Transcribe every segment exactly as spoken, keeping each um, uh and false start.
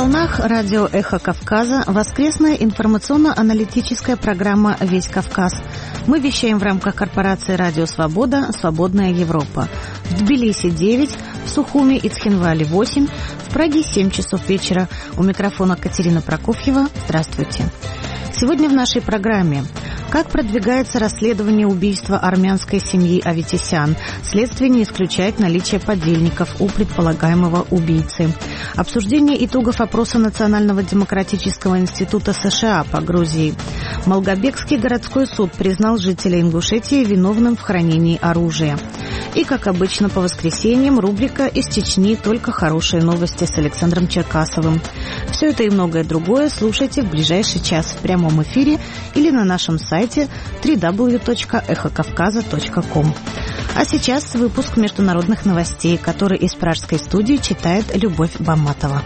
волнах радио «Эхо Кавказа» воскресная информационно-аналитическая программа «Весь Кавказ». Мы вещаем в рамках корпорации «Радио Свобода. Свободная Европа». В Тбилиси девять, в Сухуми и Цхинвале восемь, в Праге семь часов вечера. У микрофона Катерина Прокофьева. Здравствуйте. Сегодня в нашей программе: как продвигается расследование убийства армянской семьи Аветисян? Следствие не исключает наличие подельников у предполагаемого убийцы. Обсуждение итогов опроса Национального демократического института США по Грузии. Малгобекский городской суд признал жителя Ингушетии виновным в хранении оружия. И, как обычно, по воскресеньям рубрика «Из Чечни только хорошие новости» с Александром Черкасовым. Все это и многое другое слушайте в ближайший час в прямом эфире или на нашем сайте дабл ю дабл ю дабл ю точка эхо кавказа точка ком. А сейчас выпуск международных новостей, который из пражской студии читает Любовь Баматова.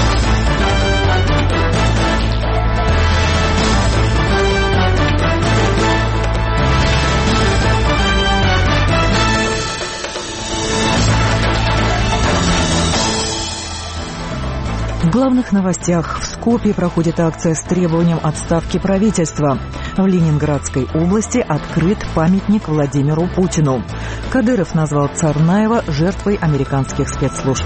В главных новостях: в Скопье проходит акция с требованием отставки правительства. В Ленинградской области открыт памятник Владимиру Путину. Кадыров назвал Царнаева жертвой американских спецслужб.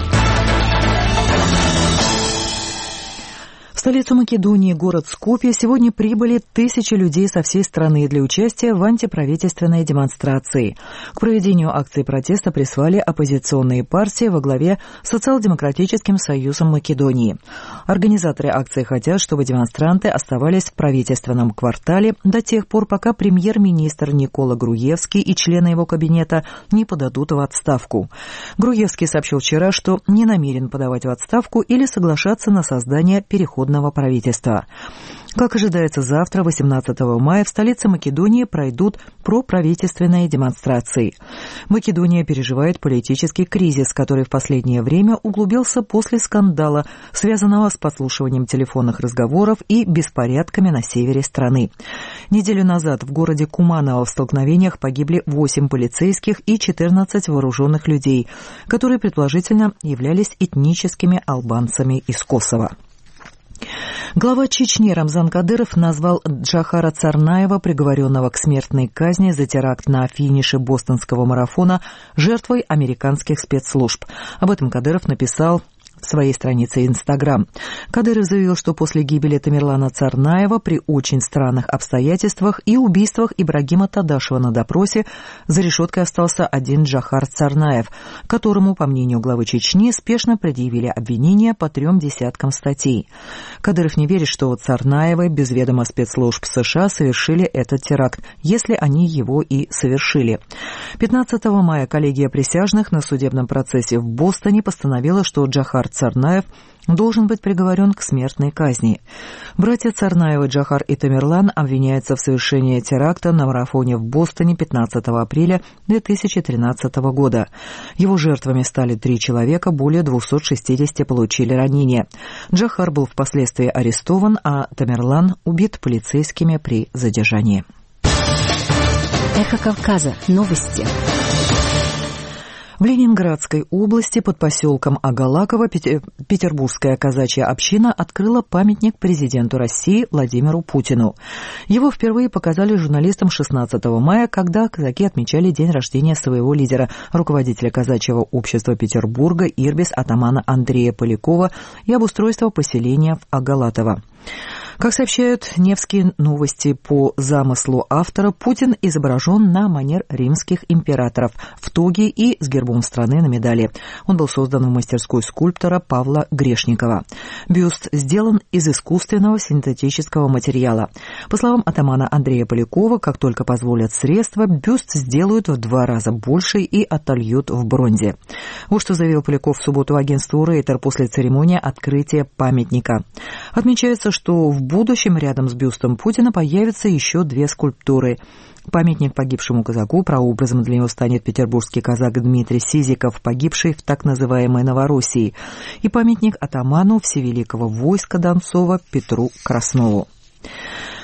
В столицу Македонии, город Скопье, сегодня прибыли тысячи людей со всей страны для участия в антиправительственной демонстрации. К проведению акции протеста прислали оппозиционные партии во главе с Социал-демократическим союзом Македонии. Организаторы акции хотят, чтобы демонстранты оставались в правительственном квартале до тех пор, пока премьер-министр Никола Груевский и члены его кабинета не подадут в отставку. Груевский сообщил вчера, что не намерен подавать в отставку или соглашаться на создание переходного правительства. Как ожидается, завтра, восемнадцатого мая, в столице Македонии пройдут проправительственные демонстрации. Македония переживает политический кризис, который в последнее время углубился после скандала, связанного с подслушиванием телефонных разговоров и беспорядками на севере страны. Неделю назад в городе Куманово в столкновениях погибли восемь полицейских и четырнадцать вооруженных людей, которые предположительно являлись этническими албанцами из Косово. Глава Чечни Рамзан Кадыров назвал Джохара Царнаева, приговоренного к смертной казни за теракт на финише бостонского марафона, жертвой американских спецслужб. Об этом Кадыров написал в своей странице Инстаграм. Кадыров заявил, что после гибели Тамерлана Царнаева при очень странных обстоятельствах и убийствах Ибрагима Тадашева на допросе за решеткой остался один Джохар Царнаев, которому, по мнению главы Чечни, спешно предъявили обвинения по трем десяткам статей. Кадыров не верит, что Царнаевы без ведома спецслужб США совершили этот теракт, если они его и совершили. пятнадцатого мая коллегия присяжных на судебном процессе в Бостоне постановила, что Джохар Царнаев должен быть приговорен к смертной казни. Братья Царнаевы Джохар и Тамерлан обвиняются в совершении теракта на марафоне в Бостоне пятнадцатого апреля две тысячи тринадцатого года. Его жертвами стали три человека, более двухсот шестидесяти получили ранения. Джохар был впоследствии арестован, а Тамерлан убит полицейскими при задержании. Эхо Кавказа. Новости. В Ленинградской области под поселком Агалаково петербургская казачья община открыла памятник президенту России Владимиру Путину. Его впервые показали журналистам шестнадцатого мая, когда казаки отмечали день рождения своего лидера, руководителя казачьего общества Петербурга Ирбис атамана Андрея Полякова, и обустройства поселения в Агалатово. Как сообщают Невские новости, по замыслу автора, Путин изображен на манер римских императоров в тоге и с гербом страны на медали. Он был создан в мастерской скульптора Павла Грешникова. Бюст сделан из искусственного синтетического материала. По словам атамана Андрея Полякова, как только позволят средства, бюст сделают в два раза больше и отольют в бронзе. Вот что заявил Поляков в субботу агентству Рейтер после церемонии открытия памятника. Отмечается, что в будущем рядом с бюстом Путина появятся еще две скульптуры. Памятник погибшему казаку, прообразом для него станет петербургский казак Дмитрий Сизиков, погибший в так называемой Новороссии, и памятник атаману всевеликого войска Донцова Петру Краснову.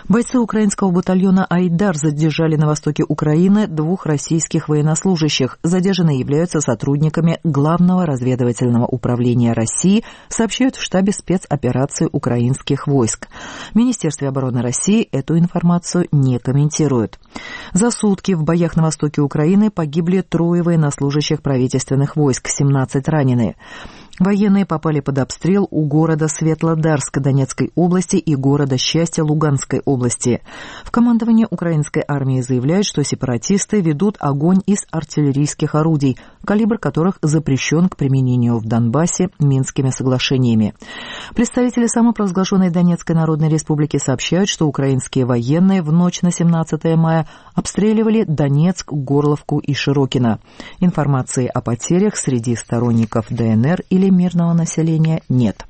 Бойцы украинского батальона «Айдар» задержали на востоке Украины двух российских военнослужащих. Задержанные являются сотрудниками Главного разведывательного управления России, сообщают в штабе спецоперации украинских войск. В Министерстве обороны России эту информацию не комментируют. За сутки в боях на востоке Украины погибли трое военнослужащих правительственных войск, семнадцать ранены. Военные попали под обстрел у города Светлодарск Донецкой области и города Счастье Луганской области. В командовании украинской армии заявляют, что сепаратисты ведут огонь из артиллерийских орудий, калибр которых запрещен к применению в Донбассе Минскими соглашениями. Представители самопровозглашенной Донецкой Народной Республики сообщают, что украинские военные в ночь на семнадцатое мая обстреливали Донецк, Горловку и Широкино. Информации о потерях среди сторонников ДНР или мирного населения нет.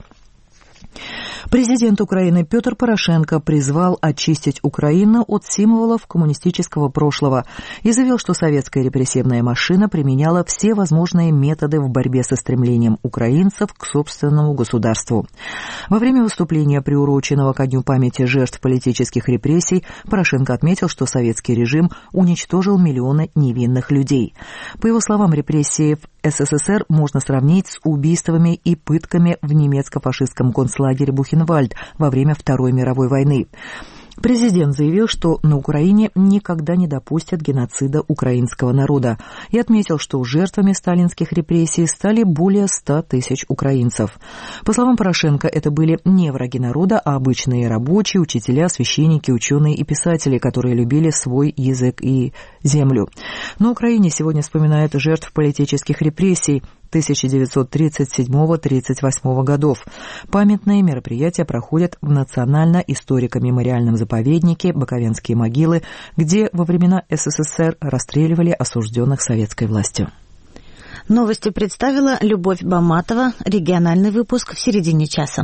Президент Украины Петр Порошенко призвал очистить Украину от символов коммунистического прошлого и заявил, что советская репрессивная машина применяла все возможные методы в борьбе со стремлением украинцев к собственному государству. Во время выступления, приуроченного ко Дню памяти жертв политических репрессий, Порошенко отметил, что советский режим уничтожил миллионы невинных людей. По его словам, репрессии в СССР можно сравнить с убийствами и пытками в немецко-фашистском концлагере Бухенвальд во время Второй мировой войны. Президент заявил, что на Украине никогда не допустят геноцида украинского народа, и отметил, что жертвами сталинских репрессий стали более ста тысяч украинцев. По словам Порошенко, это были не враги народа, а обычные рабочие, учителя, священники, ученые и писатели, которые любили свой язык и землю. На Украине сегодня вспоминают жертв политических репрессий тысяча девятьсот тридцать седьмого — тридцать восьмого годов. Памятные мероприятия проходят в Национально-историко-мемориальном заповеднике «Буковенские могилы», где во времена СССР расстреливали осужденных советской властью. Новости представила Любовь Баматова. Региональный выпуск в середине часа.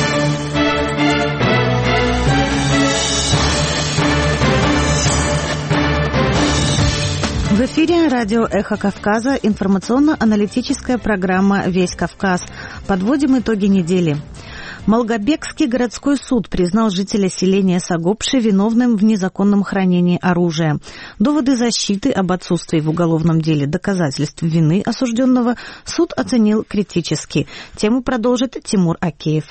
В эфире радио «Эхо Кавказа», информационно-аналитическая программа «Весь Кавказ». Подводим итоги недели. Малгобекский городской суд признал жителя селения Сагопши виновным в незаконном хранении оружия. Доводы защиты об отсутствии в уголовном деле доказательств вины осужденного суд оценил критически. Тему продолжит Тимур Акеев.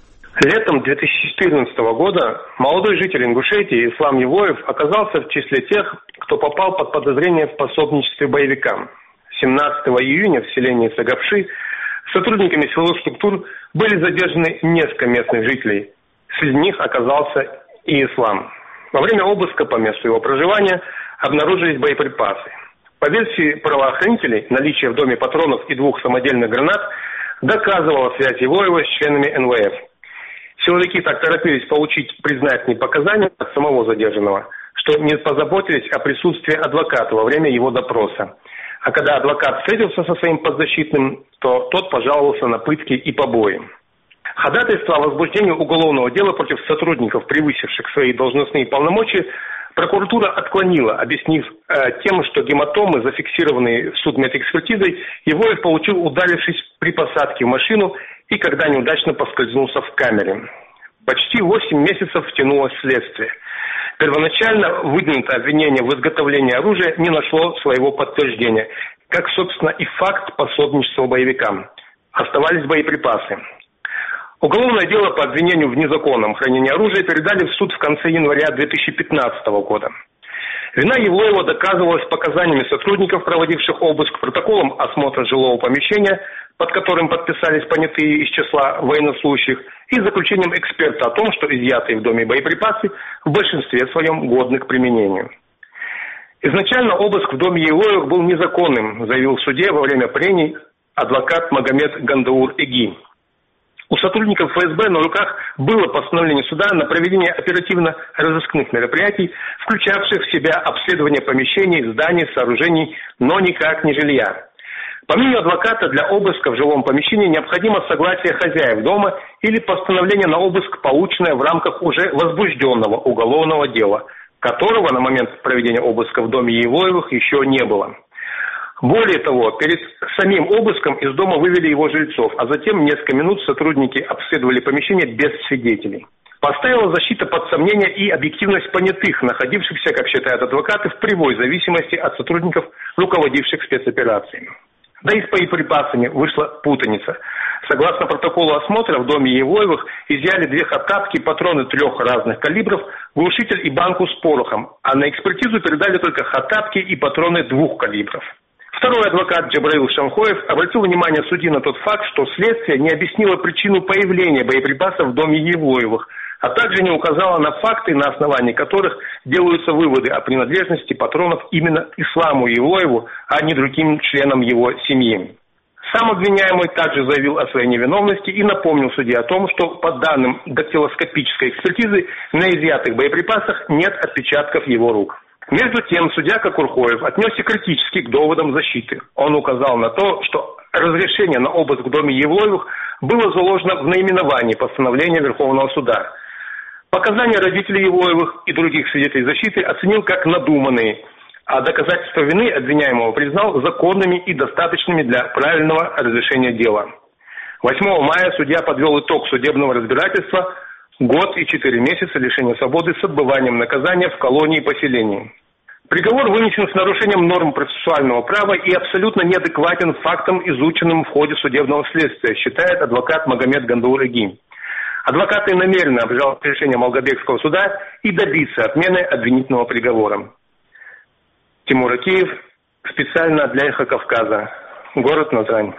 Летом две тысячи четырнадцатого года молодой житель Ингушетии Ислам Евоев оказался в числе тех, кто попал под подозрение в пособничестве боевикам. семнадцатого июня в селении Сагопши сотрудниками силовых структур были задержаны несколько местных жителей. Среди них оказался и Ислам. Во время обыска по месту его проживания обнаружились боеприпасы. По версии правоохранителей, наличие в доме патронов и двух самодельных гранат доказывало связь Евоева с членами эн вэ эф. Силовики так торопились получить признательные показания от самого задержанного, что не позаботились о присутствии адвоката во время его допроса. А когда адвокат встретился со своим подзащитным, то тот пожаловался на пытки и побои. Ходатайство о возбуждении уголовного дела против сотрудников, превысивших свои должностные полномочия, прокуратура отклонила, объяснив э, тем, что гематомы, зафиксированные судмедэкспертизой, Евоев получил, ударившись при посадке в машину и когда неудачно поскользнулся в камере. Почти восемь месяцев тянулось следствие. Первоначально выдвинутое обвинение в изготовлении оружия не нашло своего подтверждения, как, собственно, и факт пособничества боевикам. Оставались боеприпасы. Уголовное дело по обвинению в незаконном хранении оружия передали в суд в конце января две тысячи пятнадцатого года. Вина Евлоева доказывалась показаниями сотрудников, проводивших обыск, протоколом осмотра жилого помещения, под которым подписались понятые из числа военнослужащих, и заключением эксперта о том, что изъятые в доме боеприпасы в большинстве своем годны к применению. Изначально обыск в доме Евлоевых был незаконным, заявил в суде во время прений адвокат Магомед Гандаур-Эги. У сотрудников эф эс бэ на руках было постановление суда на проведение оперативно-розыскных мероприятий, включавших в себя обследование помещений, зданий, сооружений, но никак не жилья. По мнению адвоката, для обыска в жилом помещении необходимо согласие хозяев дома или постановление на обыск, полученное в рамках уже возбужденного уголовного дела, которого на момент проведения обыска в доме Евлоевых еще не было. Более того, перед самим обыском из дома вывели его жильцов, а затем несколько минут сотрудники обследовали помещение без свидетелей. Поставила защита под сомнение и объективность понятых, находившихся, как считают адвокаты, в прямой зависимости от сотрудников, руководивших спецоперациями. Да и с боеприпасами вышла путаница. Согласно протоколу осмотра, в доме Евлоевых изъяли две хатапки, патроны трех разных калибров, глушитель и банку с порохом, а на экспертизу передали только хатапки и патроны двух калибров. Второй адвокат Джабраил Шамхоев обратил внимание судьи на тот факт, что следствие не объяснило причину появления боеприпасов в доме Евлоевых, а также не указало на факты, на основании которых делаются выводы о принадлежности патронов именно Исламу Евлоеву, а не другим членам его семьи. Сам обвиняемый также заявил о своей невиновности и напомнил судье о том, что по данным дактилоскопической экспертизы на изъятых боеприпасах нет отпечатков его рук. Между тем, судья Кокурхоев отнесся критически к доводам защиты. Он указал на то, что разрешение на обыск в доме Евлоевых было заложено в наименовании постановления Верховного суда. Показания родителей Евлоевых и других свидетелей защиты оценил как надуманные, а доказательства вины обвиняемого признал законными и достаточными для правильного разрешения дела. восьмого мая судья подвел итог судебного разбирательства: год и четыре месяца лишения свободы с отбыванием наказания в колонии и поселении. Приговор вынесен с нарушением норм процессуального права и абсолютно неадекватен фактам, изученным в ходе судебного следствия, считает адвокат Магомед Гандаур-Эги. Адвокаты намеренно обжалуют решение Малгобекского суда и добиться отмены обвинительного приговора. Тимур Акиев, специально для «Эхо Кавказа», город Назрань.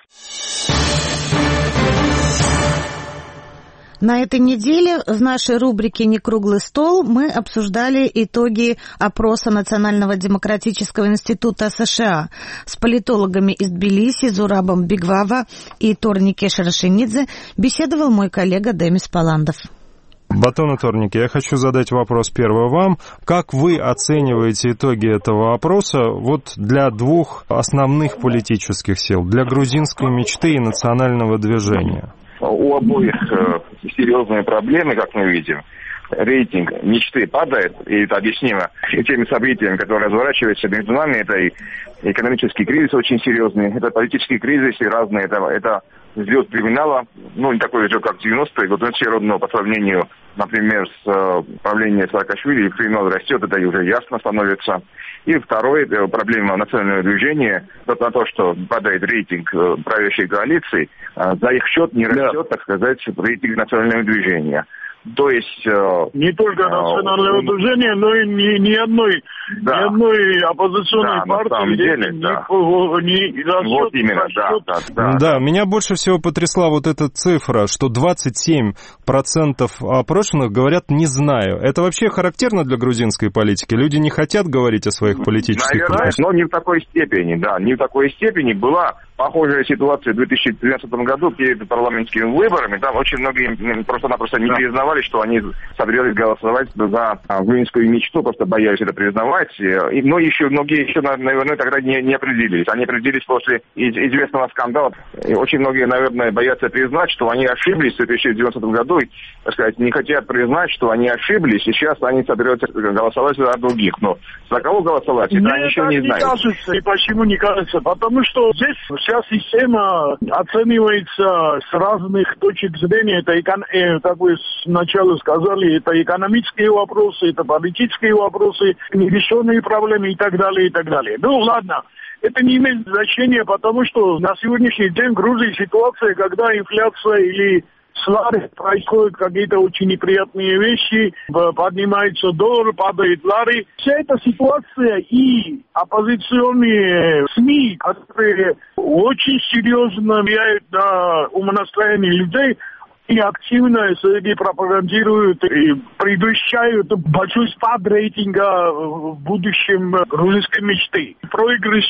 На этой неделе в нашей рубрике «Не круглый стол» мы обсуждали итоги опроса Национального демократического института США. С политологами из Тбилиси Зурабом Бигвава и Торнике Шарашинидзе беседовал мой коллега Демис Паландов. Батон и Торники, я хочу задать вопрос первый вам. Как вы оцениваете итоги этого опроса вот для двух основных политических сил, для грузинской мечты и национального движения? У обоих э, серьезные проблемы, как мы видим. Рейтинг мечты падает, и это объяснимо теми событиями, которые разворачиваются между нами. Это и экономический кризис очень серьезный, это политический кризис и разные. Это, это взлет криминала, ну не такой взлет, как в девяностые годы, но все равно по сравнению, например, с э, правлением Саакашвили, криминал растет, это уже ясно становится. И второе, проблема национального движения, это на то, что падает рейтинг э, правящей коалиции, э, за их счет не растет, да. так сказать, рейтинг национального движения. То есть... Э, не только национального э, движения, но и ни, ни одной, да. ни одной оппозиционной да, партии. На самом деле, не, да. не, не расчет, вот именно, расчет. да, да, да. Да, меня больше всего потрясла вот эта цифра, что двадцать семь процентов опрошенных говорят «не знаю». Это вообще характерно для грузинской политики? Люди не хотят говорить о своих политических Наверное, но не в такой степени, да, не в такой степени. Была похожая ситуация в две тысячи двенадцатом году перед парламентскими выборами. Там очень многие просто-напросто не признавали, что они собирались голосовать за грузинскую мечту, просто боялись это признавать. И, но еще многие еще, наверное, тогда не, не определились. Они определились после известного скандала. И очень многие, наверное, боятся признать, что они ошиблись в две тысячи двенадцатом году. И, так сказать, не хотят признать, что они ошиблись. И сейчас они собираются голосовать за других. Но за кого голосовать, это Мне они еще не не знают. Кажется. И почему не кажется? Потому что здесь вся система оценивается с разных точек зрения. Это, э, как вы сначала сказали, это экономические вопросы, это политические вопросы, нерешенные проблемы и так далее, и так далее. Ну, ладно. Это не имеет значения, потому что на сегодняшний день в Грузии ситуация, когда инфляция или с лари происходят какие-то очень неприятные вещи, поднимается доллар, падает лари. Вся эта ситуация и оппозиционные СМИ, которые очень серьезно влияют на умонастроение людей, и активно среди пропагандируют и предвещают большой спад рейтинга в будущем грузинской мечты. Проигрыш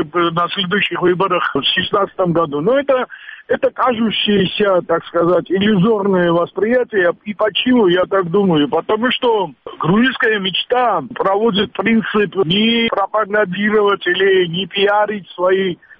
на следующих выборах в две тысячи шестнадцатом году. Но это, это кажущееся, так сказать, иллюзорное восприятие. И почему я так думаю? Потому что грузинская мечта проводит принцип не пропагандировать или не пиарить свои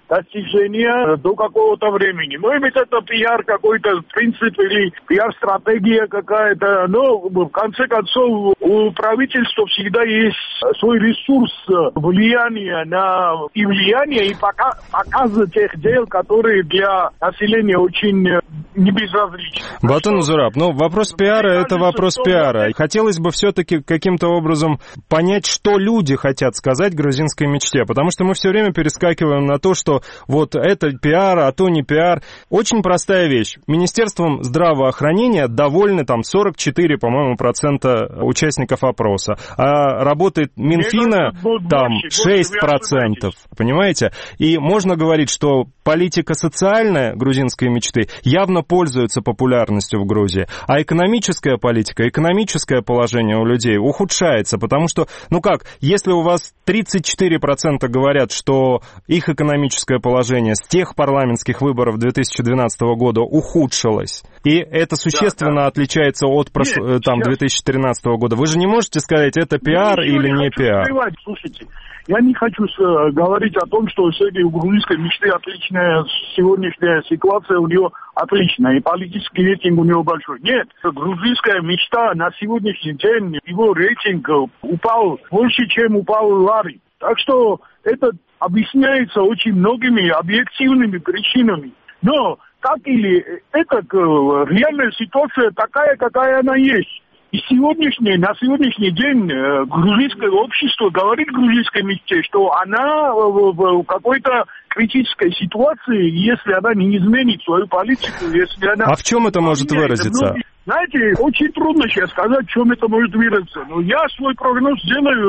достижения до какого-то времени. Может быть, это пиар какой-то принцип или пиар-стратегия какая-то, но в конце концов у правительства всегда есть свой ресурс влияния на и влияние, и пока, показы тех дел, которые для населения очень небезразличны. Батон Зураб, ну вопрос пиара – это вопрос пиара. Хотелось бы все-таки каким-то образом понять, что люди хотят сказать грузинской мечте, потому что мы все время перескакиваем на то, что вот это пиар, а то не пиар. Очень простая вещь. Министерством здравоохранения довольны там сорок четыре, по-моему, процента участников опроса, а работает Минфина там шесть процентов, понимаете? И можно говорить, что политика социальная грузинской мечты явно пользуется популярностью в Грузии, а экономическая политика, экономическое положение у людей ухудшается, потому что, ну как, если у вас тридцать четыре процента говорят, что их экономическое положение с тех парламентских выборов две тысячи двенадцатого года ухудшилось, и это существенно да, да. отличается от прош... Нет, там, две тысячи тринадцатого года, вы же не можете сказать, это пиар или не, не пиар? Скрывать. Слушайте, я не хочу э, говорить о том, что среди грузинской мечты отличная сегодняшняя ситуация у нее отличная, и политический рейтинг у него большой. Нет, грузинская мечта на сегодняшний день, его рейтинг упал больше, чем упал Лари. Так что это объясняется очень многими объективными причинами. Но, как или это реальная ситуация такая, какая она есть. И сегодняшний, на сегодняшний день э, грузинское общество говорит грузинской мечте, что она в, в, в какой-то критической ситуации, если она не изменит свою политику, если она... А в чем это может выразиться? Многие, знаете, очень трудно сейчас сказать, в чем это может выразиться. Но я свой прогноз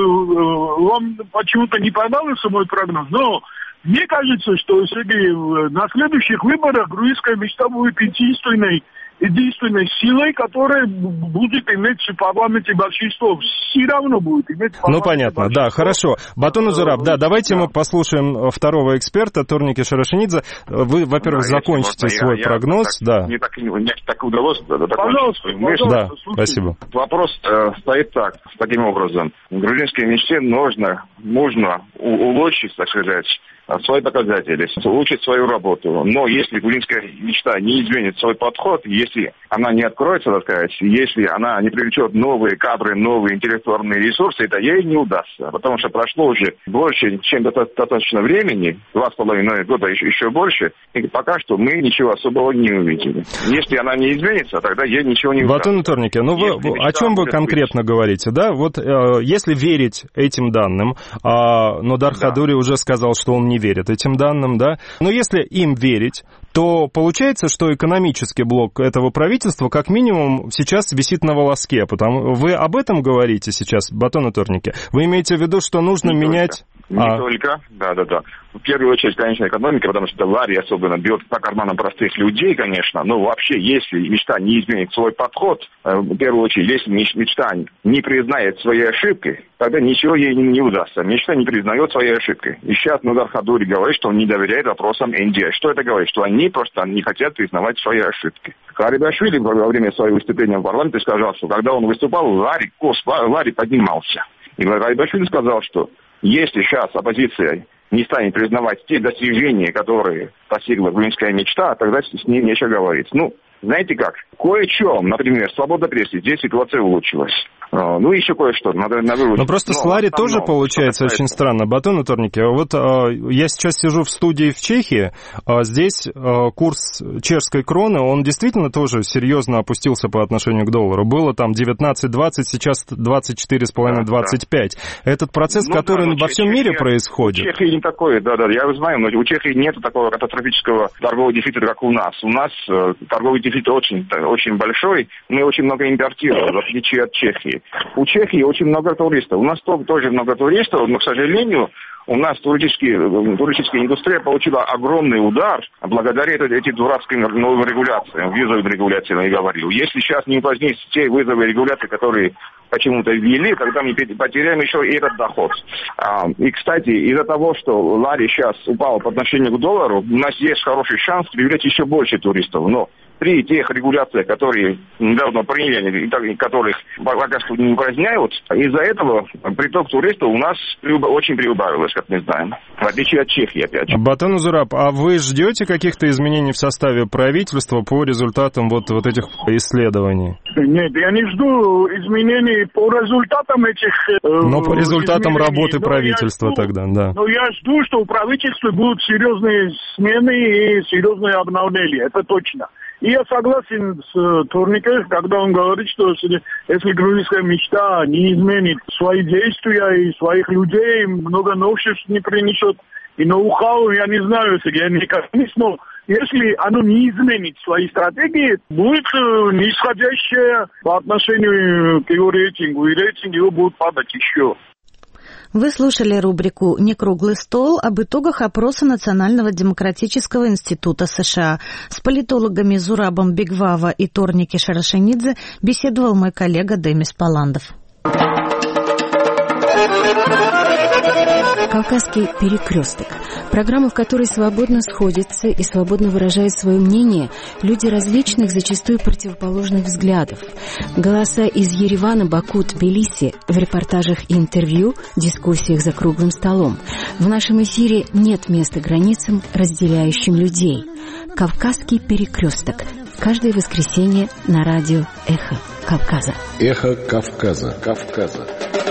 делаю, вам почему-то не понравился мой прогноз, но мне кажется, что среди, на следующих выборах грузинская мечта будет единственной единственной силой, которая будет иметь в парламенте большинство. Все равно будет иметь в парламенте Ну, понятно, большинство. Да, хорошо. Батон Зураб, да, давайте да. мы послушаем второго эксперта, Торники Шарашенидзе. Вы, во-первых, да, закончите можно, свой я, прогноз. Я, да. Мне так, мне так удалось закончить пожалуйста, свою мысль. Да, спасибо. Вопрос э, стоит так, таким образом. В грузинской мечте нужно, нужно улучшить, так сказать, свои показатели, улучшить свою работу. Но если грузинская мечта не изменит свой подход, если она не откроется, так сказать, если она не привлечет новые кадры, новые интеллектуальные ресурсы, это ей не удастся. Потому что прошло уже больше, чем достаточно времени, два с половиной года, еще, еще больше, и пока что мы ничего особого не увидели. Если она не изменится, тогда ей ничего не удастся. Батон Торники, ну вы, о чем вы конкретно быть. говорите, да? Вот э, если верить этим данным, э, но Дар да. Хадури уже сказал, что он не верит этим данным, да, но если им верить, то получается, что экономический блок этого правительства как минимум сейчас висит на волоске. Потому... Вы об этом говорите сейчас, Батон Торники? Вы имеете в виду, что нужно не менять... Не а... только, да-да-да. В первую очередь, конечно, экономика, потому что Лари особенно бьет по карманам простых людей, конечно, но вообще, если мечта не изменит свой подход, в первую очередь, если мечта не признает своей ошибки, тогда ничего ей не удастся. Мечта не признает своей ошибки. И сейчас Нудар Хадури говорит, что он не доверяет вопросам эн ди эй. Что это говорит? Что они просто не хотят признавать свои ошибки. Гарибашвили во время своего выступления в парламенте сказал, что когда он выступал, Лари, Лари поднимался. И Гарибашвили сказал, что если сейчас оппозиция не станет признавать те достижения, которые достигла грузинская мечта, тогда с ней нечего говорить. Ну, знаете как, кое-чем, например, свобода прессы, здесь ситуация улучшилась. Ну, еще кое-что. Надо, надо Но просто с Лари тоже получается очень странно. Батон Торники, вот а, я сейчас сижу в студии в Чехии, а здесь а, курс чешской кроны, он действительно тоже серьезно опустился по отношению к доллару. Было там девятнадцать двадцать, сейчас двадцать четыре с половиной - двадцать пять. Да. Этот процесс, ну, который да, во всем Чехия, мире происходит. У Чехии не такое, да-да, я знаю, но у Чехии нет такого катастрофического торгового дефицита, как у нас. У нас э, торговый дефицит очень, очень большой, мы очень много импортируем, в отличие от Чехии. У Чехии очень много туристов. У нас тоже много туристов, но, к сожалению, у нас туристическая, туристическая индустрия получила огромный удар благодаря этим дурацким новым регуляциям, визовым регуляциям, я говорил. Если сейчас не упразднить те визовые регуляции, которые почему-то ввели, тогда мы потеряем еще и этот доход. И, кстати, из-за того, что Лари сейчас упал по отношению к доллару, у нас есть хороший шанс привлечь еще больше туристов. Но при тех регуляциях, которые недавно приняли, и которых пока что не упраздняют, из-за этого приток туристов у нас очень преубавилось, как мы знаем. В отличие от Чехии, опять же. Батан Узураб, а вы ждете каких-то изменений в составе правительства по результатам вот, вот этих исследований? Нет, я не жду изменений по результатам этих э, Но по результатам изменений. работы Но правительства жду, тогда, да. Но я жду, что у правительства будут серьезные смены и серьезные обновления, это точно. И я согласен с э, Турником, когда он говорит, что если грузинская мечта не изменит свои действия и своих людей, много новшеств не принесет, и ноу-хау, я не знаю, если я не экономист, но если оно не изменит свои стратегии, будет э, нисходящее по отношению к его рейтингу, и рейтинг его будет падать еще. Вы слушали рубрику «Не круглый стол» об итогах опроса Национального демократического института США. С политологами Зурабом Бигвава и Торники Шарашенидзе беседовал мой коллега Демис Паландов. «Кавказский перекресток» – программа, в которой свободно сходятся и свободно выражают свое мнение люди различных, зачастую противоположных взглядов. Голоса из Еревана, Баку, Тбилиси в репортажах и интервью, дискуссиях за круглым столом. В нашем эфире нет места границам, разделяющим людей. «Кавказский перекресток» – каждое воскресенье на радио «Эхо Кавказа». «Эхо Кавказа». Кавказа.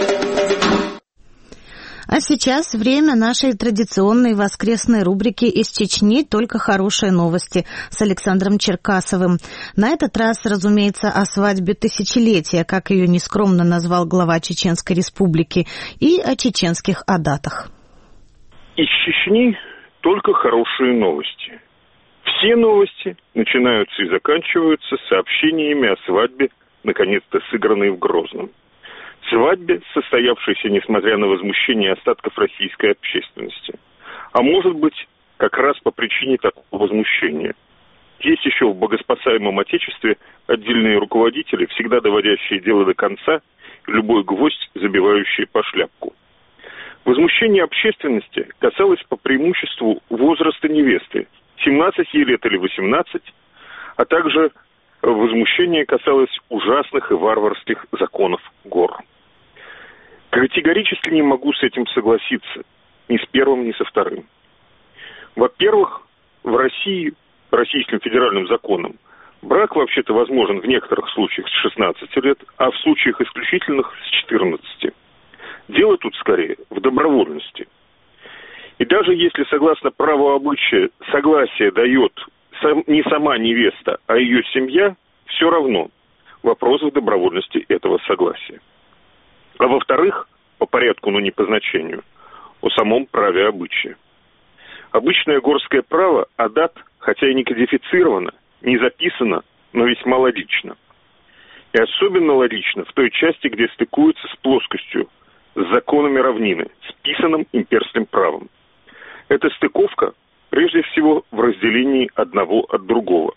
А сейчас время нашей традиционной воскресной рубрики «Из Чечни только хорошие новости» с Александром Черкасовым. На этот раз, разумеется, о свадьбе тысячелетия, как ее нескромно назвал глава Чеченской Республики, и о чеченских адатах. Из Чечни только хорошие новости. Все новости начинаются и заканчиваются сообщениями о свадьбе, наконец-то сыгранной в Грозном. Свадьбе, состоявшейся, несмотря на возмущение остатков российской общественности. А может быть, как раз по причине такого возмущения. Есть еще в богоспасаемом Отечестве отдельные руководители, всегда доводящие дело до конца, любой гвоздь, забивающий по шляпку. Возмущение общественности касалось по преимуществу возраста невесты, семнадцать ей лет или восемнадцать, а также возмущение касалось ужасных и варварских законов гор. Категорически не могу с этим согласиться, ни с первым, ни со вторым. Во-первых, в России, по российским федеральным законам, брак вообще-то возможен в некоторых случаях с шестнадцати лет, а в случаях исключительных с четырнадцати. Дело тут скорее в добровольности. И даже если, согласно праву обычая, согласие дает сам, не сама невеста, а ее семья, все равно вопрос в добровольности этого согласия. А во-вторых, по порядку, но не по значению, о самом праве обычая. Обычное горское право, адат, хотя и не кодифицировано, не записано, но весьма логично. И особенно логично в той части, где стыкуется с плоскостью, с законами равнины, с писанным имперским правом. Эта стыковка, прежде всего, в разделении одного от другого.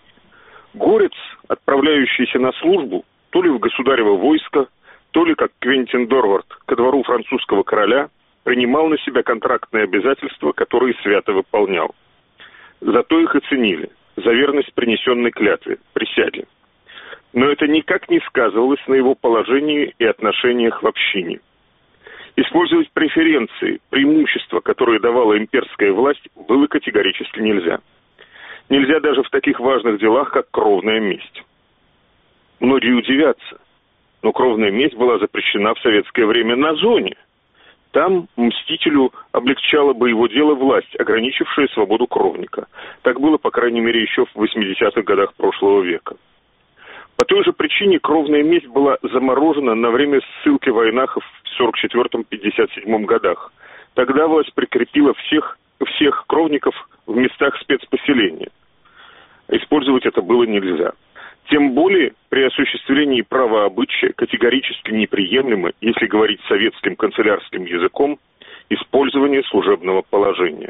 Горец, отправляющийся на службу, то ли в государево войско, то ли, как Квентин Дорвард, ко двору французского короля, принимал на себя контрактные обязательства, которые свято выполнял. Зато их и ценили, за верность принесенной клятве, присяге. Но это никак не сказывалось на его положении и отношениях в общине. Использовать преференции, преимущества, которые давала имперская власть, было категорически нельзя. Нельзя даже в таких важных делах, как кровная месть. Многие удивятся, но кровная месть была запрещена в советское время на зоне. Там мстителю облегчала бы его дело власть, ограничившая свободу кровника. Так было, по крайней мере, еще в восьмидесятых годах прошлого века. По той же причине кровная месть была заморожена на время ссылки войнахов в сорок четвёртом — пятьдесят седьмом годах. Тогда власть прикрепила всех, всех кровников в местах спецпоселения. Использовать это было нельзя. Тем более при осуществлении права обычая категорически неприемлемо, если говорить советским канцелярским языком, использование служебного положения.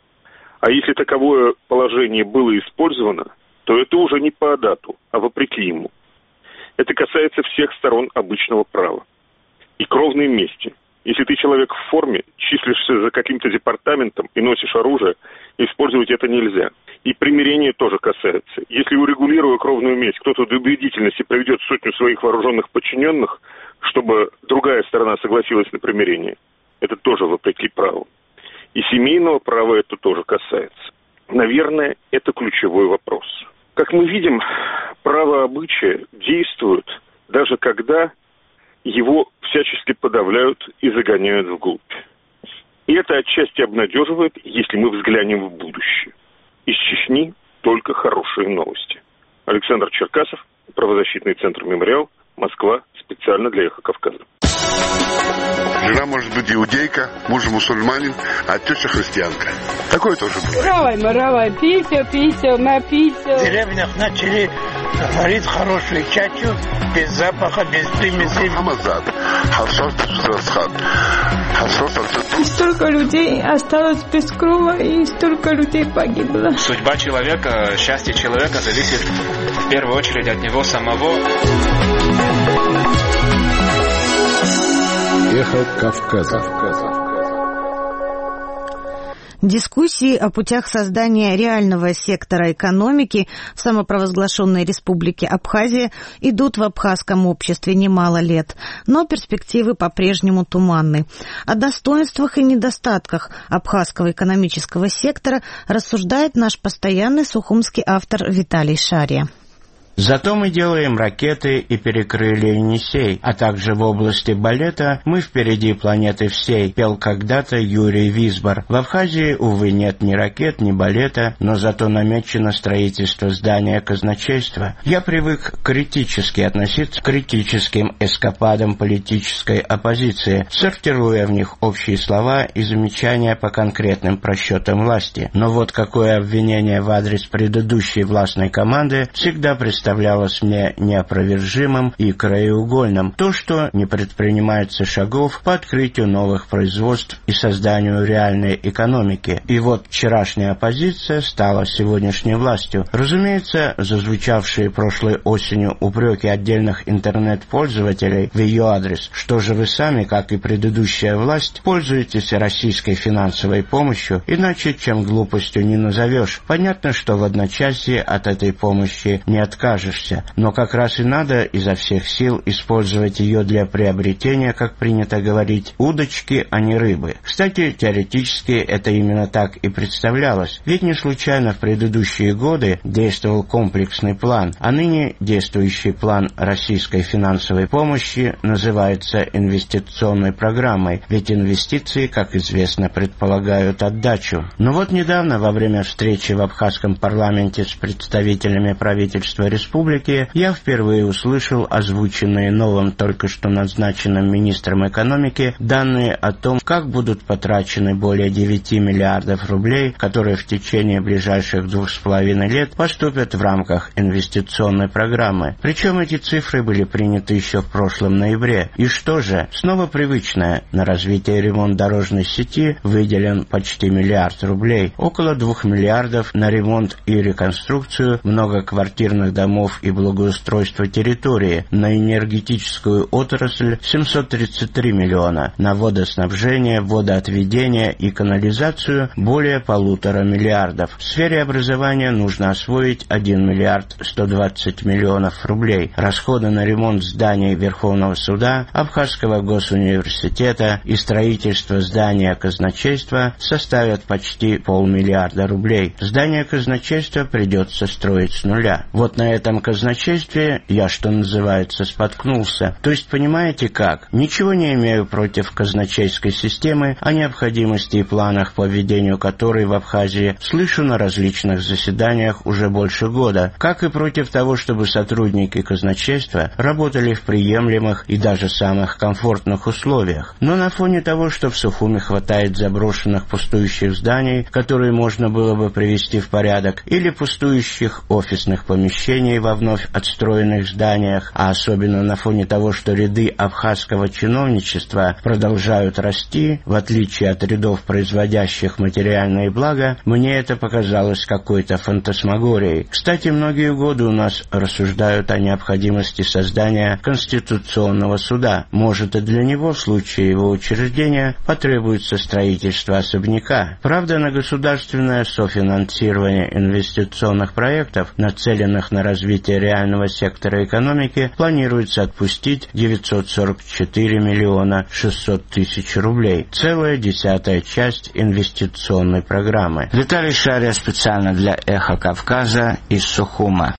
А если таковое положение было использовано, то это уже не по адату, а вопреки ему. Это касается всех сторон обычного права. И кровной мести. Если ты человек в форме, числишься за каким-то департаментом и носишь оружие, использовать это нельзя. И примирение тоже касается. Если, урегулируя кровную месть, кто-то до убедительности проведет сотню своих вооруженных подчиненных, чтобы другая сторона согласилась на примирение, это тоже вопреки праву. И семейного права это тоже касается. Наверное, это ключевой вопрос. Как мы видим, право обычая действует, даже когда его всячески подавляют и загоняют вглубь. И это отчасти обнадеживает, если мы взглянем в будущее. Из Чечни только хорошие новости. Александр Черкасов, правозащитный центр «Мемориал», Москва, специально для «Эхо Кавказа». Жена может быть иудейка, муж мусульманин, а теща христианка. Такое тоже бывает. Равай, маравай, пися, пися, напися. В деревнях начали варить хорошую чачу, без запаха, без примесей. Хамазад, харшот, шасхат, харшот, столько людей осталось без крова, и столько людей погибло. Судьба человека, счастье человека зависит в первую очередь от него самого. Эхо Кавказа. Дискуссии о путях создания реального сектора экономики в самопровозглашенной республике Абхазия идут в абхазском обществе немало лет, но перспективы по-прежнему туманны. О достоинствах и недостатках абхазского экономического сектора рассуждает наш постоянный сухумский автор Виталий Шария. Зато мы делаем ракеты и перекрыли Енисей, а также в области балета мы впереди планеты всей, пел когда-то Юрий Висбор. В Абхазии, увы, нет ни ракет, ни балета, но зато намечено строительство здания казначейства. Я привык критически относиться к критическим эскападам политической оппозиции, сортируя в них общие слова и замечания по конкретным просчетам власти. Но вот какое обвинение в адрес предыдущей властной команды всегда представляется представлялось мне неопровержимым и краеугольным. То, что не предпринимается шагов по открытию новых производств и созданию реальной экономики. И вот вчерашняя оппозиция стала сегодняшней властью. Разумеется, зазвучавшие прошлой осенью упреки отдельных интернет-пользователей в ее адрес, что же вы сами, как и предыдущая власть, пользуетесь российской финансовой помощью, иначе чем глупостью не назовешь. Понятно, что в одночасье от этой помощи не откажешься. Но как раз и надо изо всех сил использовать ее для приобретения, как принято говорить, удочки, а не рыбы. Кстати, теоретически это именно так и представлялось. Ведь не случайно в предыдущие годы действовал комплексный план, а ныне действующий план российской финансовой помощи называется инвестиционной программой, ведь инвестиции, как известно, предполагают отдачу. Но вот недавно, во время встречи в абхазском парламенте с представителями правительства республики, я впервые услышал озвученные новым только что назначенным министром экономики данные о том, как будут потрачены более девяти миллиардов рублей, которые в течение ближайших двух с половиной лет поступят в рамках инвестиционной программы. Причем эти цифры были приняты еще в прошлом ноябре. И что же? Снова привычное. На развитие и ремонт дорожной сети выделен почти миллиард рублей. Около двух миллиардов на ремонт и реконструкцию многоквартирных домов и благоустройство территории, на энергетическую отрасль семьсот тридцать три миллиона, на водоснабжение, водоотведение и канализацию более полутора миллиардов. В сфере образования нужно освоить один миллиард сто двадцать миллионов рублей. Расходы на ремонт зданий Верховного суда, Абхазского госуниверситета и строительство здания казначейства составят почти полмиллиарда рублей. Здание казначейства придется строить с нуля. Вот на этом казначействе я, что называется, споткнулся. То есть, понимаете как? Ничего не имею против казначейской системы, о необходимости и планах, по введению которой в Абхазии слышу на различных заседаниях уже больше года, как и против того, чтобы сотрудники казначейства работали в приемлемых и даже самых комфортных условиях. Но на фоне того, что в Сухуме хватает заброшенных пустующих зданий, которые можно было бы привести в порядок, или пустующих офисных помещений, помещений во вновь отстроенных зданиях, а особенно на фоне того, что ряды абхазского чиновничества продолжают расти, в отличие от рядов производящих материальные блага, мне это показалось какой-то фантасмагорией. Кстати, многие годы у нас рассуждают о необходимости создания Конституционного суда. Может, и для него в случае его учреждения потребуется строительство особняка. Правда, на государственное софинансирование инвестиционных проектов, нацеленных на развитие реального сектора экономики, планируется отпустить девятьсот сорок четыре миллиона шестьсот тысяч рублей. Целая десятая часть инвестиционной программы. Виталий Шария специально для «Эхо Кавказа» из Сухума.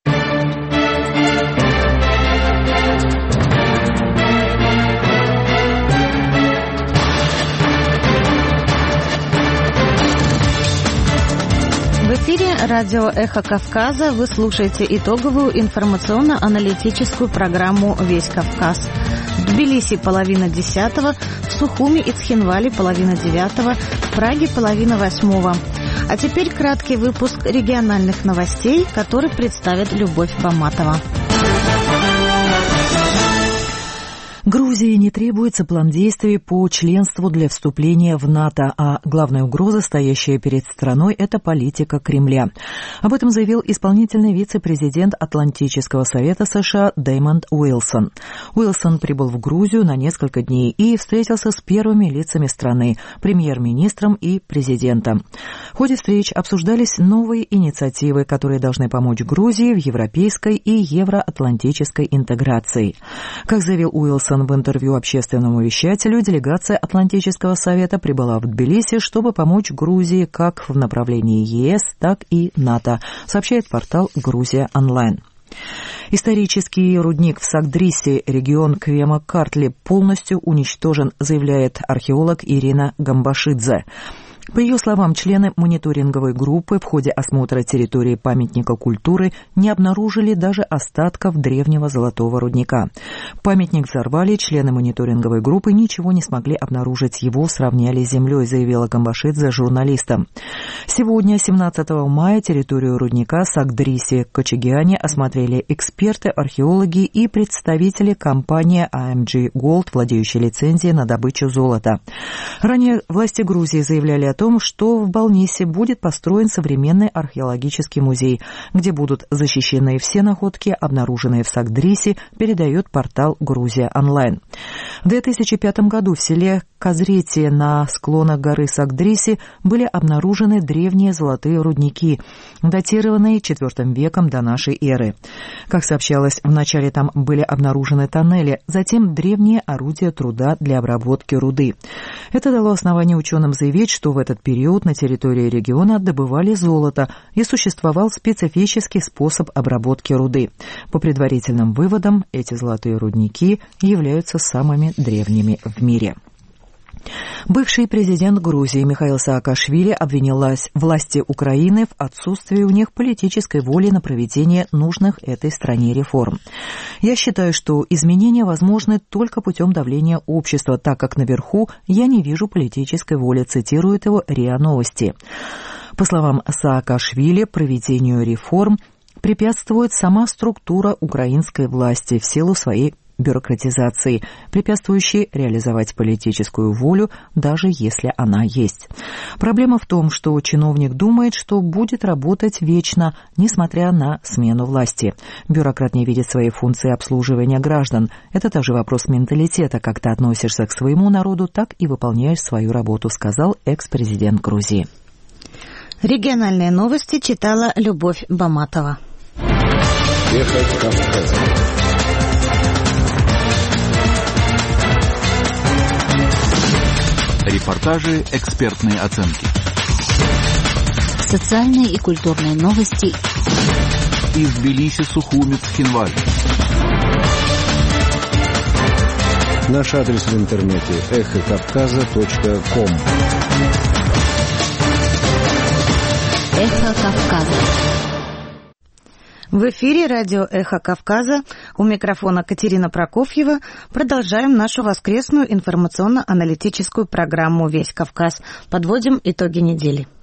В эфире радио «Эхо Кавказа». Вы слушаете итоговую информационно-аналитическую программу «Весь Кавказ». В Тбилиси половина десятого, в Сухуме и Цхинвале половина девятого, в Праге половина восьмого. А теперь краткий выпуск региональных новостей, который представит Любовь Баматова. Грузии не требуется план действий по членству для вступления в НАТО, а главная угроза, стоящая перед страной, это политика Кремля. Об этом заявил исполнительный вице-президент Атлантического совета США Дэймонд Уилсон. Уилсон прибыл в Грузию на несколько дней и встретился с первыми лицами страны, премьер-министром и президентом. В ходе встреч обсуждались новые инициативы, которые должны помочь Грузии в европейской и евроатлантической интеграции. Как заявил Уилсон в интервью общественному вещателю, делегация Атлантического совета прибыла в Тбилиси, чтобы помочь Грузии как в направлении ЕС, так и НАТО, сообщает портал «Грузия онлайн». Исторический рудник в Сагдрисе, регион Квема-Картли, полностью уничтожен, заявляет археолог Ирина Гамбашидзе. По ее словам, члены мониторинговой группы в ходе осмотра территории памятника культуры не обнаружили даже остатков древнего золотого рудника. Памятник взорвали, члены мониторинговой группы ничего не смогли обнаружить, его сравняли с землей, заявила Гамбашидзе журналистам. Сегодня, семнадцатого мая, территорию рудника Сагдриси-Кочегиане осмотрели эксперты, археологи и представители компании эй эм джи Gold, владеющей лицензией на добычу золота. Ранее власти Грузии заявляли о том, что в Балнисе будет построен современный археологический музей, где будут защищены все находки, обнаруженные в Сагдрисе, передает портал «Грузия онлайн». В две тысячи пятом году в селе Казрети на склонах горы Сагдриси были обнаружены древние золотые рудники, датированные четвёртым веком до нашей эры. Как сообщалось, вначале там были обнаружены тоннели, затем древние орудия труда для обработки руды. Это дало основание ученым заявить, что в этот период на территории региона добывали золото и существовал специфический способ обработки руды. По предварительным выводам, эти золотые рудники являются самыми древними в мире. Бывший президент Грузии Михаил Саакашвили обвинил власти Украины в отсутствии у них политической воли на проведение нужных этой стране реформ. «Я считаю, что изменения возможны только путем давления общества, так как наверху я не вижу политической воли», цитирует его РИА Новости. По словам Саакашвили, проведению реформ препятствует сама структура украинской власти в силу своей бюрократизации, препятствующей реализовать политическую волю, даже если она есть. Проблема в том, что чиновник думает, что будет работать вечно, несмотря на смену власти. Бюрократ не видит своей функции обслуживания граждан. Это также вопрос менталитета. Как ты относишься к своему народу, так и выполняешь свою работу, сказал экс-президент Грузии. Региональные новости читала Любовь Баматова. Эхо Кавказа. Репортажи, экспертные оценки. Социальные и культурные новости. Из Тбилиси, Сухуми, Цхинвале. Наш адрес в интернете эхо кавказа точка ком. Эхо Кавказа. В эфире радио «Эхо Кавказа». У микрофона Катерина Прокофьева. Продолжаем нашу воскресную информационно-аналитическую программу «Весь Кавказ». Подводим итоги недели.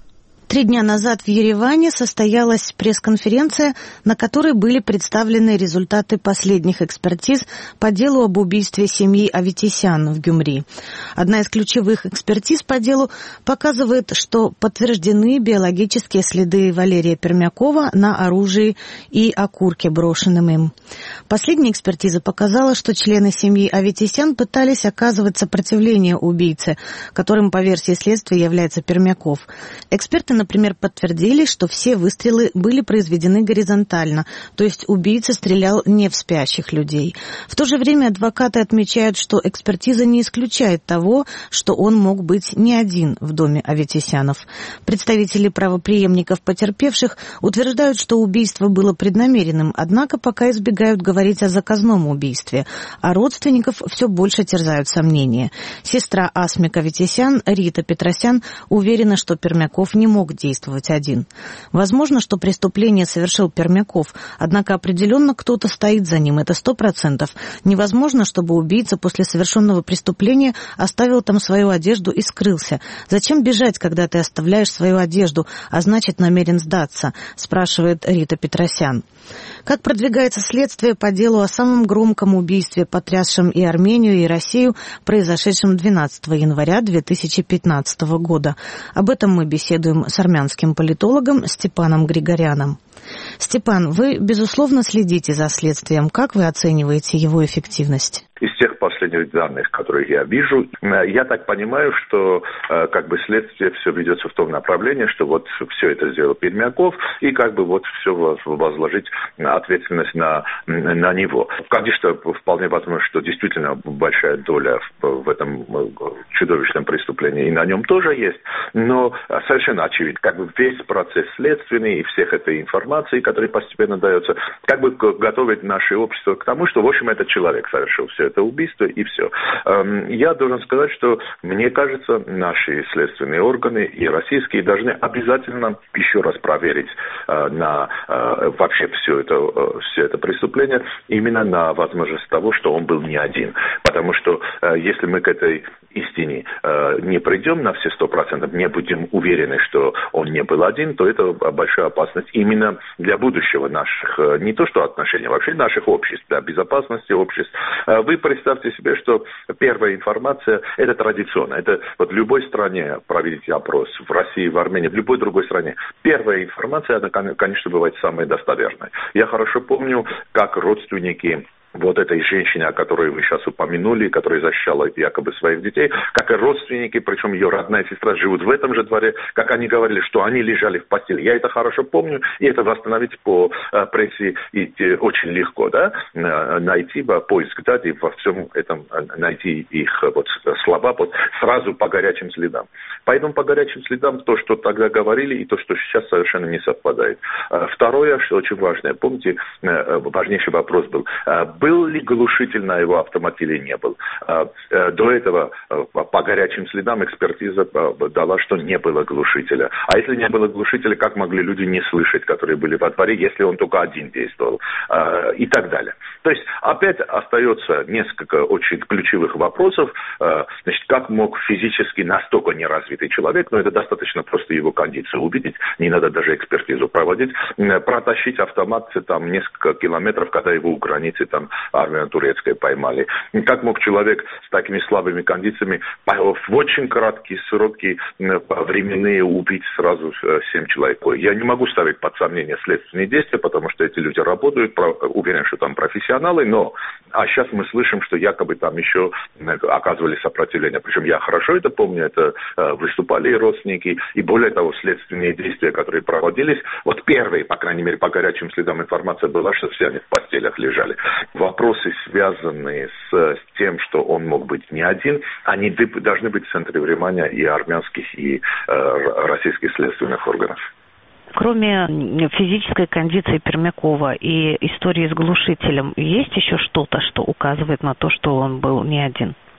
Три дня назад в Ереване состоялась пресс-конференция, на которой были представлены результаты последних экспертиз по делу об убийстве семьи Аветисян в Гюмри. Одна из ключевых экспертиз по делу показывает, что подтверждены биологические следы Валерия Пермякова на оружии и окурке, брошенном им. Последняя экспертиза показала, что члены семьи Аветисян пытались оказывать сопротивление убийце, которым, по версии следствия, является Пермяков. Эксперты, например, подтвердили, что все выстрелы были произведены горизонтально, то есть убийца стрелял не в спящих людей. В то же время адвокаты отмечают, что экспертиза не исключает того, что он мог быть не один в доме Аветисянов. Представители правопреемников потерпевших утверждают, что убийство было преднамеренным, однако пока избегают говорить о заказном убийстве, а родственников все больше терзают сомнения. Сестра Асмик Аветисян, Рита Петросян, уверена, что Пермяков не мог действовать один. Возможно, что преступление совершил Пермяков, однако определенно кто-то стоит за ним, это сто процентов. Невозможно, чтобы убийца после совершенного преступления оставил там свою одежду и скрылся. Зачем бежать, когда ты оставляешь свою одежду, а значит намерен сдаться, спрашивает Рита Петросян. Как продвигается следствие по делу о самом громком убийстве, потрясшем и Армению, и Россию, произошедшем двенадцатого января две тысячи пятнадцатого года? Об этом мы беседуем с армянским политологом Степаном Григоряном. Степан, вы, безусловно, следите за следствием. Как вы оцениваете его эффективность? Из тех последних данных, которые я вижу, я так понимаю, что как бы следствие все ведется в том направлении, что вот все это сделал Пермяков, и как бы вот все возложить ответственность на, на него. Конечно, вполне возможно, что действительно большая доля в, в этом чудовищном преступлении и на нем тоже есть, но совершенно очевидно, как бы весь процесс следственный и всех этой информации, которая постепенно дается, как бы готовит наше общество к тому, что, в общем, этот человек совершил все это убийство, и все. Я должен сказать, что, мне кажется, наши следственные органы и российские должны обязательно еще раз проверить на вообще все это, все это преступление именно на возможность того, что он был не один. Потому что если мы к этой истине не придем на все сто процентов, не будем уверены, что он не был один, то это большая опасность именно для будущего наших, не то что отношений, вообще наших обществ, да, безопасности обществ. Вы представьте себе, что первая информация – это традиционно. Это вот в любой стране проведите опрос, в России, в Армении, в любой другой стране. Первая информация, она, конечно, бывает самая достоверная. Я хорошо помню, как родственники вот этой женщине, о которой вы сейчас упомянули, которая защищала якобы своих детей, как и родственники, причем ее родная сестра живут в этом же дворе, как они говорили, что они лежали в постели. Я это хорошо помню, и это восстановить по э, прессе и, и, очень легко, да, найти бы поиск, да, и во всем этом найти их вот слова вот, сразу по горячим следам. Поэтому по горячим следам то, что тогда говорили, и то, что сейчас совершенно не совпадает. Второе, что очень важное, помните, важнейший вопрос был, был ли глушитель на его автомате или не был. До этого по горячим следам экспертиза дала, что не было глушителя. А если не было глушителя, как могли люди не слышать, которые были во дворе, если он только один действовал? И так далее. То есть опять остается несколько очень ключевых вопросов. Значит, как мог физически настолько неразвитый человек, но это достаточно просто его кондицию увидеть, не надо даже экспертизу проводить, протащить автомат там несколько километров, когда его у границы там армия турецкая поймали. Как мог человек с такими слабыми кондициями в очень краткие сроки временные убить сразу семь человек? Я не могу ставить под сомнение следственные действия, потому что эти люди работают, уверен, что там профессионалы, но а сейчас мы слышим, что якобы там еще оказывали сопротивление. Причем я хорошо это помню, это выступали и родственники, и более того, следственные действия, которые проводились, вот первые, по крайней мере, по горячим следам информация была, что все они в постелях лежали. Вопросы, связанные с, с тем, что он мог быть не один, они должны быть в центре внимания и армянских, и э, российских следственных органов. Кроме физической кондиции Пермякова и истории с глушителем, есть еще что-то, что указывает на то, что он был не один?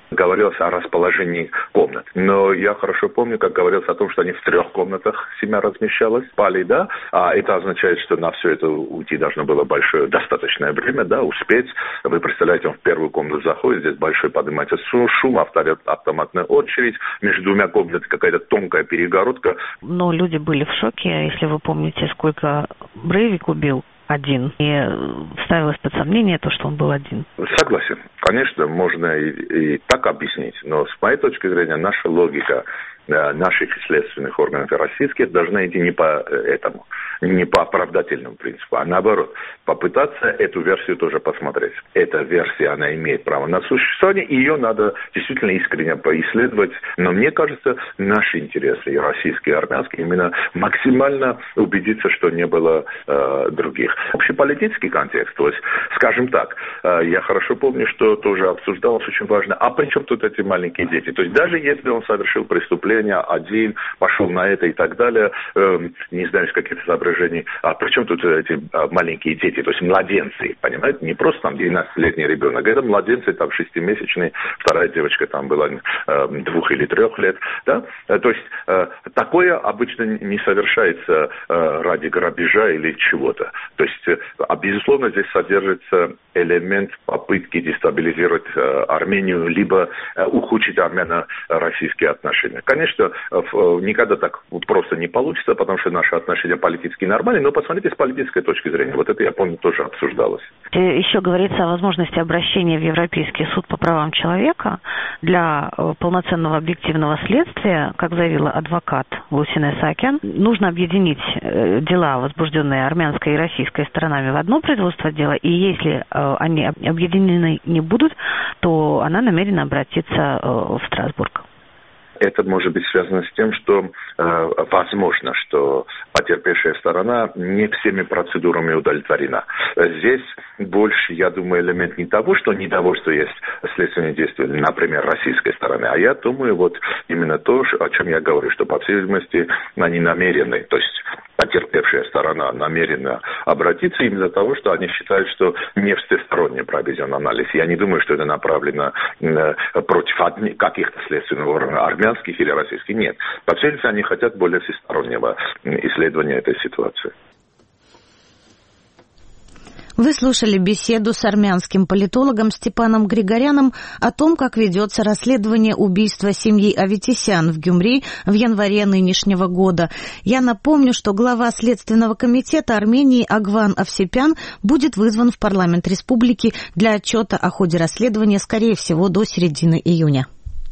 говорилось о расположении комнат. Но я хорошо помню, как говорилось о том, что они в трех комнатах семья размещалась, спали, да, а это означает, что на все это уйти должно было большое, достаточное время, да, успеть. Вы представляете, он в первую комнату заходит, здесь большой поднимается шум, автоматная очередь, между двумя комнатами какая-то тонкая перегородка. Но люди были в шоке, если вы помните, сколько Брейвик убил. Один. И ставилось под сомнение то, что он был один. Согласен. Конечно, можно и, и так объяснить. Но с моей точки зрения, наша логика наших следственных органов российских должна идти не по этому, не по оправдательному принципу, а наоборот, попытаться эту версию тоже посмотреть. Эта версия, она имеет право на существование, и ее надо действительно искренне поисследовать. Но мне кажется, наши интересы, и российские, и армянские, именно максимально убедиться, что не было э, других. Общеполитический контекст, то есть, скажем так, э, я хорошо помню, что тоже обсуждалось очень важно, а при чем тут эти маленькие дети? То есть, даже если он совершил преступление, один, пошел на это и так далее, э, не знаю, из каких-то соображений. А при чем тут эти а, маленькие дети, то есть младенцы, понимаете? Не просто там двенадцатилетний ребенок, это младенцы, там шестимесячные, вторая девочка там была э, двух или трех лет, да? Э, то есть э, такое обычно не совершается э, ради грабежа или чего-то. То есть, э, а, безусловно, здесь содержится элемент попытки дестабилизировать э, Армению, либо э, ухудшить армяно-российские отношения. Конечно, никогда так просто не получится, потому что наши отношения политически нормальные, но посмотрите с политической точки зрения. Вот это, я помню, тоже обсуждалось. Еще говорится о возможности обращения в Европейский суд по правам человека для полноценного объективного следствия, как заявила адвокат Лусине Сакян. Нужно объединить дела, возбужденные армянской и российской сторонами, в одно производство дела, и если они объединены не будут, то она намерена обратиться в Страсбург. Это может быть связано с тем, что э, возможно, что потерпевшая сторона не всеми процедурами удовлетворена. Здесь больше, я думаю, элемент не того, что недовольство есть следственные действия, например, российской стороны, а я думаю, вот именно то, о чем я говорю, что, по всей видимости, они намерены, то есть потерпевшая сторона намерена обратиться именно для того, что они считают, что не всесторонне проведен анализ. Я не думаю, что это направлено э, против каких-то следственных органов, армянских или российских. Нет. По всей видимости, они хотят более всестороннего исследования этой ситуации. Вы слушали беседу с армянским политологом Степаном Григоряном о том, как ведется расследование убийства семьи Аветисян в Гюмри в январе нынешнего года. Я напомню, что глава Следственного комитета Армении Агван Овсепян будет вызван в парламент республики для отчета о ходе расследования, скорее всего, до середины июня.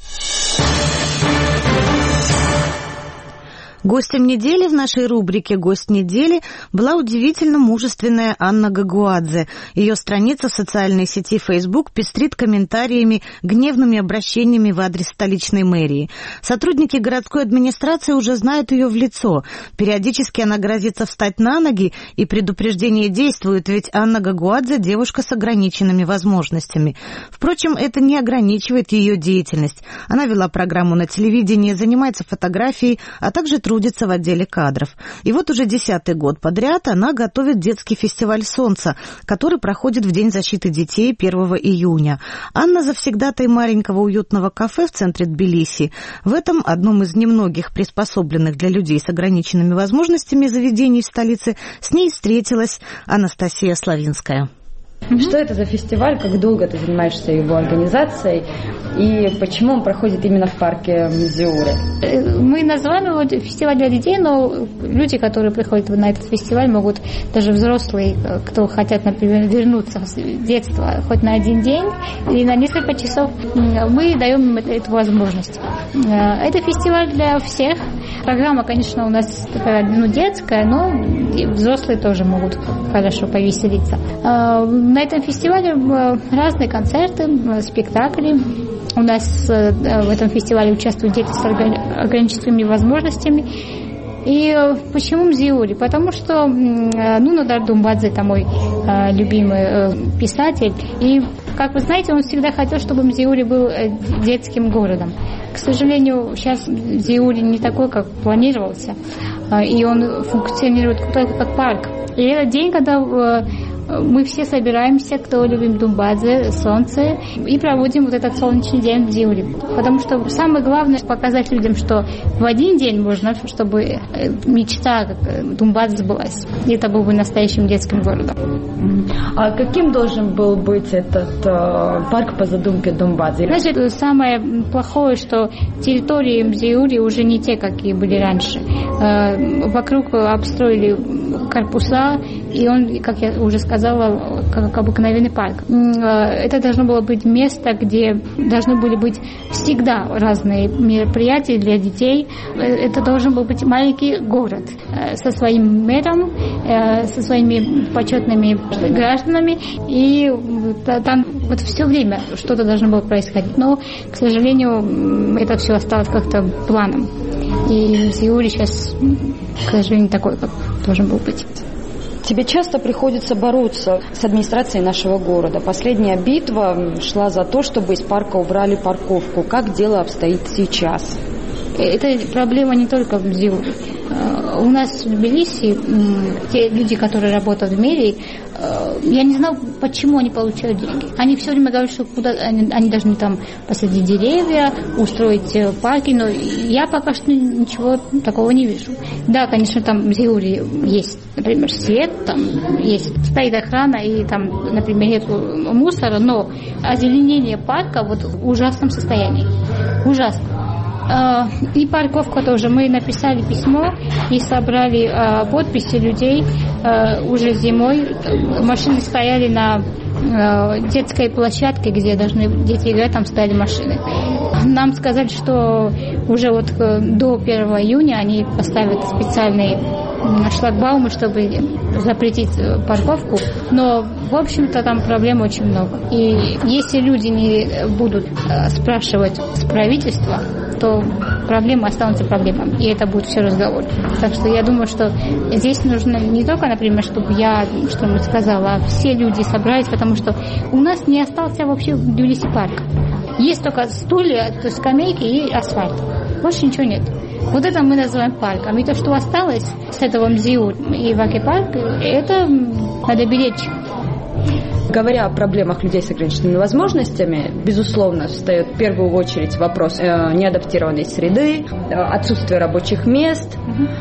Гостем недели в нашей рубрике «Гость недели» была удивительно мужественная Анна Гагуадзе. Ее страница в социальной сети Facebook пестрит комментариями, гневными обращениями в адрес столичной мэрии. Сотрудники городской администрации уже знают ее в лицо. Периодически она грозится встать на ноги, и предупреждение действует, ведь Анна Гагуадзе – девушка с ограниченными возможностями. Впрочем, это не ограничивает ее деятельность. Она вела программу на телевидении, занимается фотографией, а также трудится в отделе кадров. И вот уже десятый год подряд она готовит детский фестиваль «Солнце», который проходит в День защиты детей первого июня. Анна завсегдатай маленького уютного кафе в центре Тбилиси. В этом, одном из немногих приспособленных для людей с ограниченными возможностями заведений в столице, с ней встретилась Анастасия Славинская. Mm-hmm. Что это за фестиваль, как долго ты занимаешься его организацией и почему он проходит именно в парке Зиуры? Мы называем его фестиваль для детей, но люди, которые приходят на этот фестиваль, могут даже взрослые, кто хотят, например, вернуться в детство хоть на один день или на несколько часов, мы даем им эту возможность. Это фестиваль для всех. Программа, конечно, у нас такая, ну, детская, но взрослые тоже могут хорошо повеселиться. На этом фестивале разные концерты, спектакли. У нас в этом фестивале участвуют дети с ограниченными возможностями. И почему Мзиури? Потому что ну, Нодар Думбадзе, это мой любимый писатель. И, как вы знаете, он всегда хотел, чтобы Мзиури был детским городом. К сожалению, сейчас Мзиури не такой, как планировался. И он функционирует только как парк. И этот день, когда мы все собираемся, кто любит Думбадзе, солнце, и проводим вот этот солнечный день в Диуре. Потому что самое главное показать людям, что в один день можно, чтобы мечта Думбадзе сбылась. И это был бы настоящим детским городом. А каким должен был быть этот э, парк по задумке Думбадзе? Значит, самое плохое, что территории Мзиури уже не те, какие были раньше. Э, вокруг обстроили корпуса, и он, как я уже сказала, как обыкновенный парк. Э, это должно было быть место, где должны были быть всегда разные мероприятия для детей. Э, это должен был быть маленький город э, со своим мэром, э, со своими почетными гражданами, и там вот все время что-то должно было происходить. Но, к сожалению, это все осталось как-то планом. И Мзиури сейчас, к сожалению, такой, как должен был быть. Тебе часто приходится бороться с администрацией нашего города. Последняя битва шла за то, чтобы из парка убрали парковку. Как дело обстоит сейчас? Это проблема не только в Мзиури. У нас в Тбилиси те люди, которые работают в мэрии, я не знаю, почему они получают деньги. Они все время говорят, что куда они, они должны там посадить деревья, устроить парки, но я пока что ничего такого не вижу. Да, конечно, там в Мзиури есть, например, свет, там есть, стоит охрана, и там, например, нет мусора, но озеленение парка вот в ужасном состоянии. Ужасно. И парковка тоже. Мы написали письмо и собрали э, подписи людей э, уже зимой. Машины стояли на э, детской площадке, где должны дети играть, там стояли машины. Нам сказали, что уже вот до первого июня они поставят специальные шлагбаумы, чтобы запретить парковку, но, в общем-то, там проблем очень много. И если люди не будут спрашивать с правительства, то проблемы останутся проблемами, и это будет все разговор. Так что я думаю, что здесь нужно не только, например, чтобы я что-нибудь сказала, а все люди собрались, потому что у нас не остался вообще в Тбилиси парк. Есть только стулья, то есть скамейки и асфальт. Больше ничего нет. Вот это мы называем парком. И то, что осталось с этого Мзиур и Ваки-парк, это надо беречь. Говоря о проблемах людей с ограниченными возможностями, безусловно, встает в первую очередь вопрос э, неадаптированной среды, э, отсутствия рабочих мест.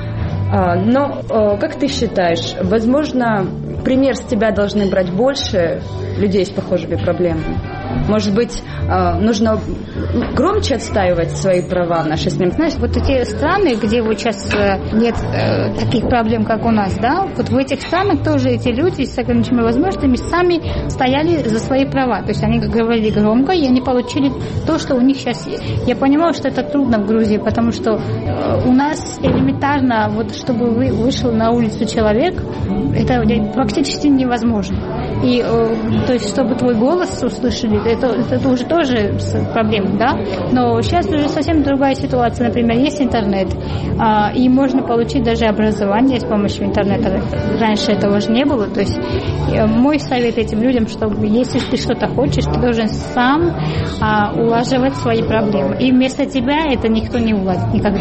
Э, но, э, как ты считаешь, возможно, пример с тебя должны брать больше людей с похожими проблемами? Может быть, нужно громче отстаивать свои права в нашей стране? Знаешь, вот эти страны, где вот сейчас нет э, таких проблем, как у нас, да, вот в этих странах тоже эти люди с ограниченными возможностями сами стояли за свои права. То есть они говорили громко, и они получили то, что у них сейчас есть. Я понимаю, что это трудно в Грузии, потому что э, у нас элементарно, вот чтобы вы вышел на улицу человек, это практически невозможно. И, э, то есть, чтобы твой голос услышали, это, это уже тоже проблема, да? Но сейчас уже совсем другая ситуация. Например, есть интернет, а, и можно получить даже образование с помощью интернета. Раньше этого же не было. То есть мой совет этим людям, что если ты что-то хочешь, ты должен сам а, улаживать свои проблемы. И вместо тебя это никто не уладит никогда.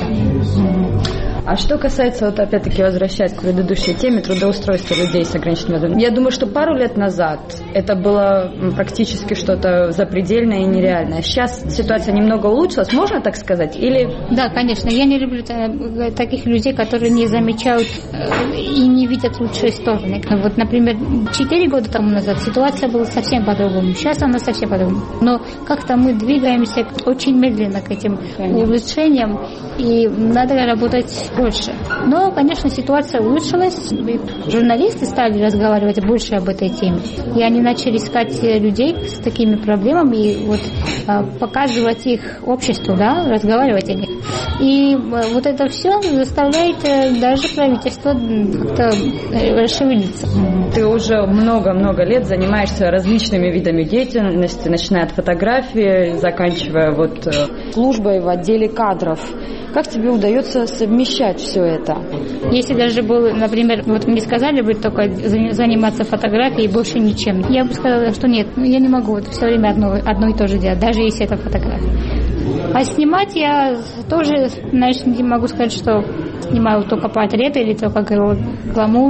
А что касается, вот опять-таки возвращаясь к предыдущей теме, трудоустройства людей с ограниченными возможностями, я думаю, что пару лет назад это было практически что-то запредельное и нереальное. Сейчас ситуация немного улучшилась, можно так сказать? Или... Да, конечно. Я не люблю таких людей, которые не замечают и не видят лучшие стороны. Вот, например, четыре года тому назад ситуация была совсем по-другому. Сейчас она совсем по-другому. Но как-то мы двигаемся очень медленно к этим улучшениям, и надо работать больше. Но, конечно, ситуация улучшилась. Журналисты стали разговаривать больше об этой теме. И они начали искать людей с такими проблемами и вот показывать их обществу, да, разговаривать о них. И вот это все заставляет даже правительство как-то расшевелиться. Ты уже много-много лет занимаешься различными видами деятельности, начиная от фотографии, заканчивая вот службой в отделе кадров. Как тебе удается совмещать все это? Если даже был, например, вот мне сказали бы только заниматься фотографией и больше ничем, я бы сказала, что нет, я не могу вот все время одно, одно и то же делать, даже если это фотография. А снимать я тоже, знаешь, не могу сказать, что снимаю только портреты или только гламур.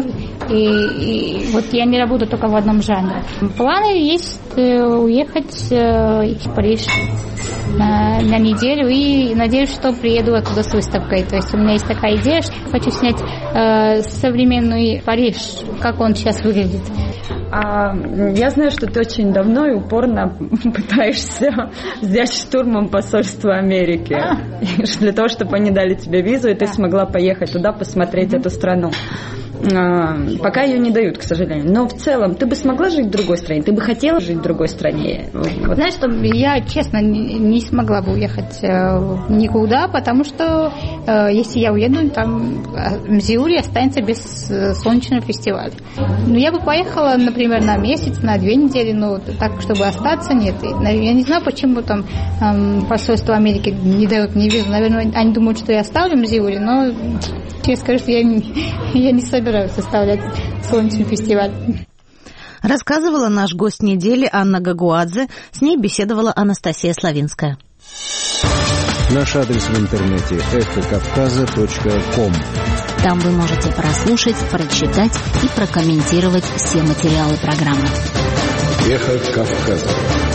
И, и вот я не работаю только в одном жанре. Планы есть уехать в Париж на, на неделю, и надеюсь, что приеду оттуда с выставкой. То есть у меня есть такая идея, что хочу снять э, современный Париж, как он сейчас выглядит. А, я знаю, что ты очень давно и упорно пытаешься взять штурмом посольство Америки. А? Для того, чтобы они дали тебе визу, и ты смогла поехать туда, посмотреть mm-hmm. эту страну. А, пока ее не дают, к сожалению. Но в целом, ты бы смогла жить в другой стране? Ты бы хотела жить в другой стране? Вот. Знаешь, что я, честно, не смогла бы уехать никуда, потому что если я уеду, там Мзиури останется без солнечного фестиваля. Но я бы поехала, например, на месяц, на две недели, но так, чтобы остаться, нет. Я не знаю, почему там посольство Америки не дает мне визу. Наверное, они думают, что я оставлю Мзиури, но я скажу, что я не, я не собираюсь составлять солнечный фестиваль. Рассказывала наш гость недели Анна Гагуадзе. С ней беседовала Анастасия Славинская. Наш адрес в интернете эхо кавказа точка ком. Там вы можете прослушать, прочитать и прокомментировать все материалы программы. Эхо Кавказа.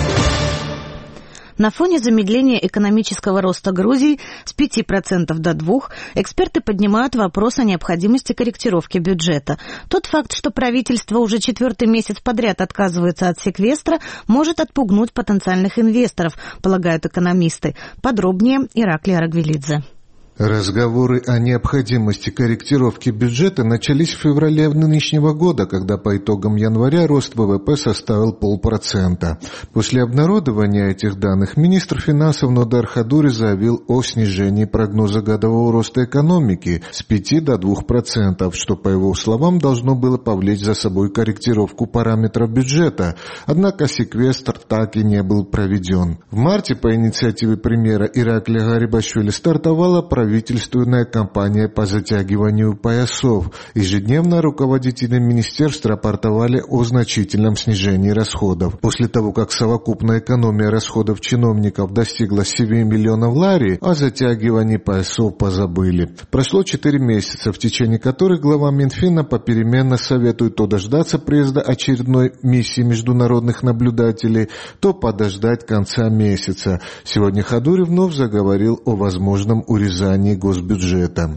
На фоне замедления экономического роста Грузии с пяти процентов до двух процентов эксперты поднимают вопрос о необходимости корректировки бюджета. Тот факт, что правительство уже четвертый месяц подряд отказывается от секвестра, может отпугнуть потенциальных инвесторов, полагают экономисты. Подробнее Ираклий Арагвелидзе. Разговоры о необходимости корректировки бюджета начались в феврале нынешнего года, когда по итогам января рост ВВП составил полпроцента. После обнародования этих данных министр финансов Нодар Хадури заявил о снижении прогноза годового роста экономики с пяти до двух процентов, что, по его словам, должно было повлечь за собой корректировку параметров бюджета. Однако секвестр так и не был проведен. В марте по инициативе премьера Ираклия Гарибашвили стартовала правительство правительственная кампания по затягиванию поясов. Ежедневно руководители министерств рапортовали о значительном снижении расходов. После того, как совокупная экономия расходов чиновников достигла семи миллионов лари, о затягивании поясов позабыли. Прошло четыре месяца, в течение которых глава Минфина попеременно советует то дождаться приезда очередной миссии международных наблюдателей, то подождать конца месяца. Сегодня Хадури вновь заговорил о возможном урезании госбюджета.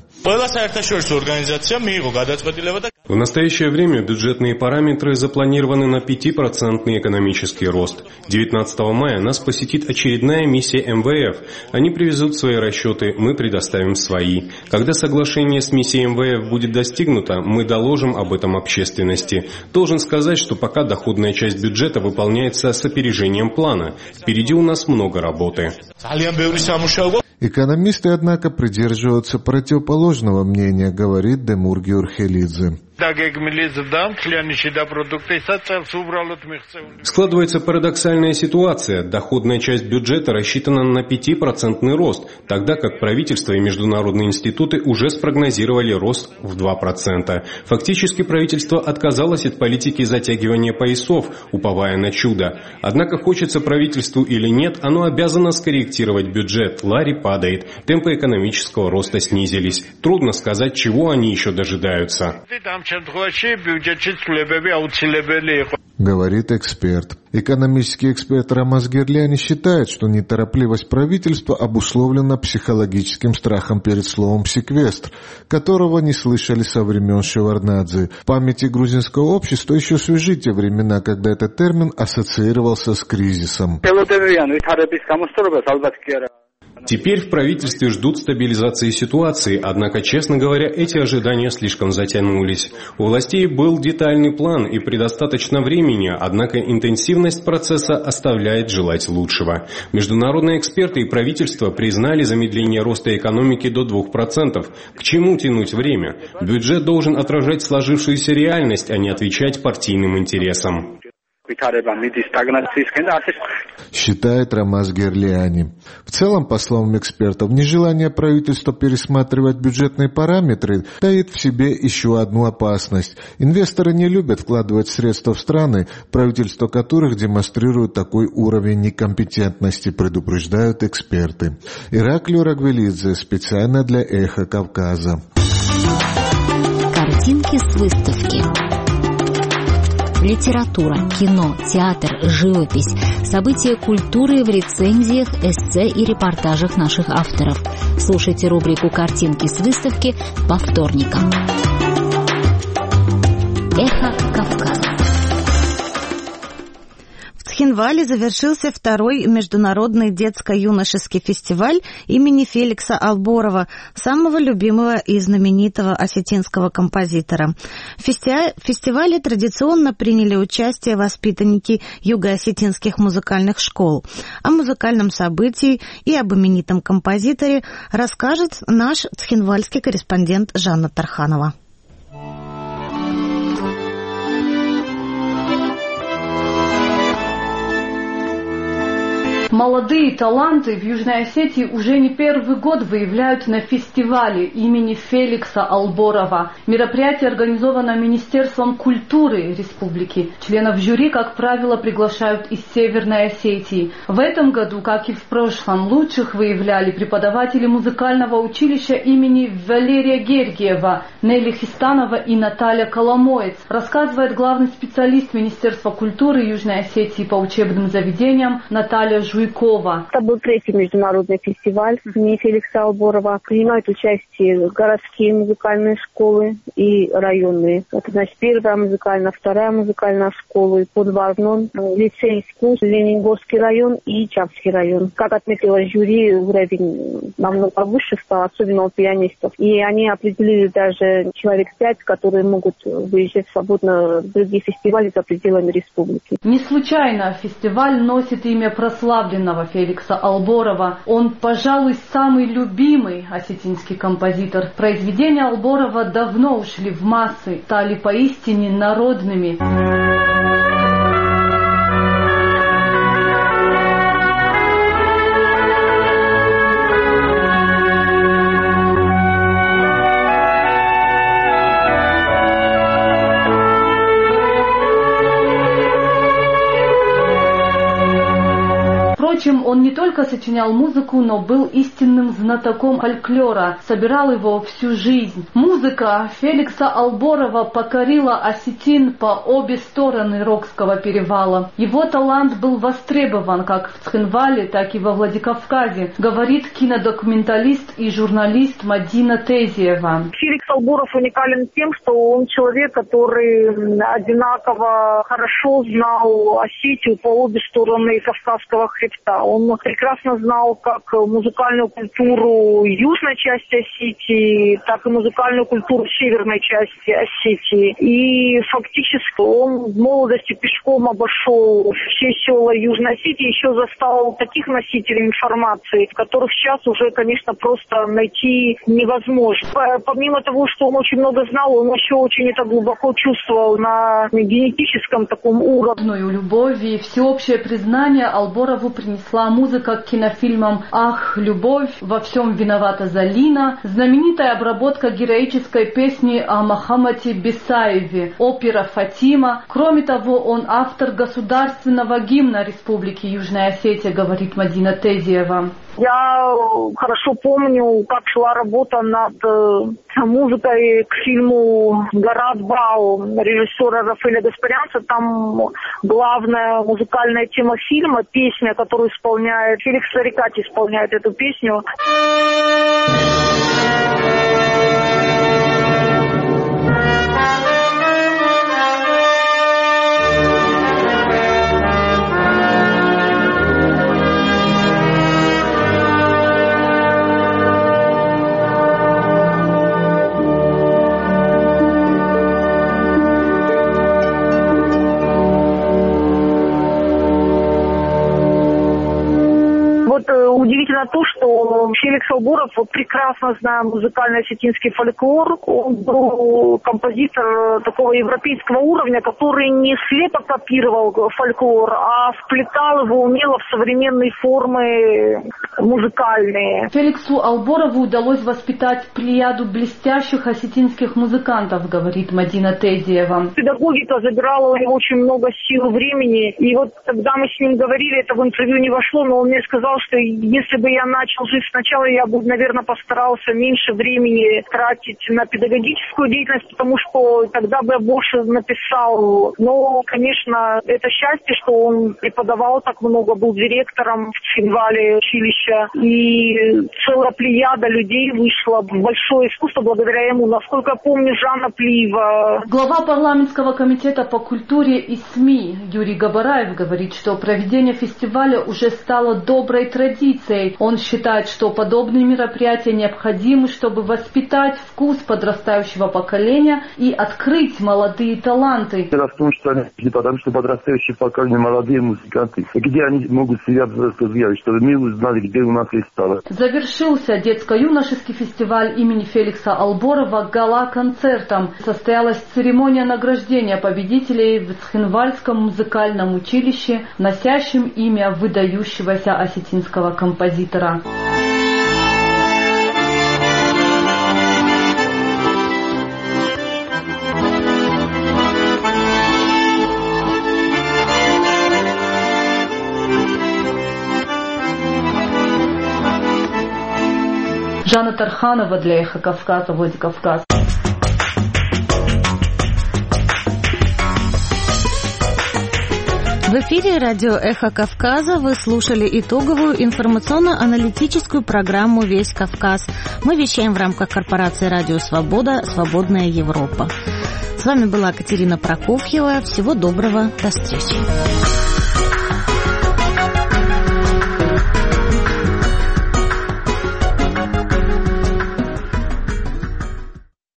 В настоящее время бюджетные параметры запланированы на пятипроцентный экономический рост. девятнадцатого мая нас посетит очередная миссия эм вэ эф. Они привезут свои расчеты, мы предоставим свои. Когда соглашение с миссией эм вэ эф будет достигнуто, мы доложим об этом общественности. Должен сказать, что пока доходная часть бюджета выполняется с опережением плана. Впереди у нас много работы. Экономисты, однако, придерживаются противоположного мнения, говорит Демур Георхелидзе. Складывается парадоксальная ситуация. Доходная часть бюджета рассчитана на пятипроцентный рост, тогда как правительство и международные институты уже спрогнозировали рост в два процента. Фактически правительство отказалось от политики затягивания поясов, уповая на чудо. Однако хочется правительству или нет, оно обязано скорректировать бюджет. Лари падает, темпы экономического роста снизились. Трудно сказать, чего они еще дожидаются. Говорит эксперт. Экономический эксперт Рамаз Герляни считает, что неторопливость правительства обусловлена психологическим страхом перед словом «секвестр», которого не слышали со времен Шеварднадзе. В памяти грузинского общества еще свежи те времена, когда этот термин ассоциировался с кризисом. Теперь в правительстве ждут стабилизации ситуации, однако, честно говоря, эти ожидания слишком затянулись. У властей был детальный план и предостаточно времени, однако интенсивность процесса оставляет желать лучшего. Международные эксперты и правительство признали замедление роста экономики до двух процентов. К чему тянуть время? Бюджет должен отражать сложившуюся реальность, а не отвечать партийным интересам. Считает Рамаз Герляни. В целом, по словам экспертов, нежелание правительства пересматривать бюджетные параметры таит в себе еще одну опасность. Инвесторы не любят вкладывать средства в страны, правительства которых демонстрируют такой уровень некомпетентности, предупреждают эксперты. Ираклий Арагвелидзе специально для «Эхо Кавказа». Картинки с выставки. Литература, кино, театр, живопись, события культуры в рецензиях, эссе и репортажах наших авторов. Слушайте рубрику «Картинки с выставки» по вторникам. Эхо Кавказа. В Цхинвале завершился второй международный детско-юношеский фестиваль имени Феликса Алборова, самого любимого и знаменитого осетинского композитора. В фестивале традиционно приняли участие воспитанники юго-осетинских музыкальных школ. О музыкальном событии и об именитом композиторе расскажет наш цхинвальский корреспондент Жанна Тарханова. Молодые таланты в Южной Осетии уже не первый год выявляют на фестивале имени Феликса Алборова. Мероприятие организовано Министерством культуры республики. Членов жюри, как правило, приглашают из Северной Осетии. В этом году, как и в прошлом, лучших выявляли преподаватели музыкального училища имени Валерия Гергиева, Нелли Хистанова и Наталья Коломоец, рассказывает главный специалист Министерства культуры Южной Осетии по учебным заведениям Наталья Жуйкова. Это был третий международный фестиваль имени Феликса Алборова. Принимают участие городские музыкальные школы и районные. Это, значит, первая музыкальная, вторая музыкальная школа, Подварнон, лицей искусств, Ленингорский район и Чапский район. Как отметила жюри, уровень намного выше стал, особенно у пианистов. И они определили даже человек пять, которые могут выезжать свободно в другие фестивали за пределами республики. Не случайно фестиваль носит имя прославленного Феликса Алборова. Он, пожалуй, самый любимый осетинский композитор. Произведения Алборова давно ушли в массы, стали поистине народными. Впрочем, он не только сочинял музыку, но был истинным знатоком фольклора, собирал его всю жизнь. Музыка Феликса Алборова покорила осетин по обе стороны Рокского перевала. Его талант был востребован как в Цхинвале, так и во Владикавказе, говорит кинодокументалист и журналист Мадина Тезиева. Феликс Алборов уникален тем, что он человек, который одинаково хорошо знал Осетию по обе стороны Кавказского хребта. Он прекрасно знал как музыкальную культуру южной части Осетии, так и музыкальную культуру северной части Осетии. И фактически он в молодости пешком обошел все села Южной Осетии, еще застал таких носителей информации, которых сейчас уже, конечно, просто найти невозможно. Помимо того, что он очень много знал, он еще очень это глубоко чувствовал на генетическом таком уровне. Ну и любови, всеобщее признание Алборову принесла музыка к кинофильмам «Ах, любовь», «Во всем виновата Залина», знаменитая обработка героической песни о Мохаммаде Бесаеве, опера «Фатима». Кроме того, он автор государственного гимна Республики Южная Осетия, говорит Мадина Тезиева. Я хорошо помню, как шла работа над музыкой к фильму «Гарат Бау» режиссера Рафаэля Гаспарянца. Там главная музыкальная тема фильма, песня, которую исполняет Феликс Сарикати, исполняет эту песню. Удивительно то, что Феликс Алборов, прекрасно зная музыкальный осетинский фольклор, он был композитор такого европейского уровня, который не слепо копировал фольклор, а вплетал его умело в современные формы музыкальные. Феликсу Алборову удалось воспитать плеяду блестящих осетинских музыкантов, говорит Мадина Тезиева. Педагогика забирала у него очень много сил и времени. И вот когда мы с ним говорили, это в интервью не вошло, но он мне сказал, что если бы я начал жить сначала, я бы, наверное, постарался меньше времени тратить на педагогическую деятельность, потому что тогда бы я больше написал. Но, конечно, это счастье, что он преподавал так много, был директором в Цхинвале училища. И целая плеяда людей вышла в большое искусство благодаря ему. Насколько я помню, Жанна Плиева. Глава парламентского комитета по культуре и СМИ Юрий Габараев говорит, что проведение фестиваля уже стало доброй традицией. Он считает, что подобные мероприятия необходимы, чтобы воспитать вкус подрастающего поколения и открыть молодые таланты. Дело в том, что они, потому что подрастающее поколение молодые музыканты. И где они могут себя развивать, чтобы мы узнали, где у нас есть талант. Завершился детско-юношеский фестиваль имени Феликса Алборова гала-концертом. Состоялась церемония награждения победителей в Цхинвальском музыкальном училище, носящем имя выдающегося осетинского композитора. Жанна Тарханова для «Эхо Кавказа», Владикавказ. В эфире радио «Эхо Кавказа» вы слушали итоговую информационно-аналитическую программу «Весь Кавказ». Мы вещаем в рамках корпорации «Радио Свобода. Свободная Европа». С вами была Катерина Прокофьева. Всего доброго. До встречи.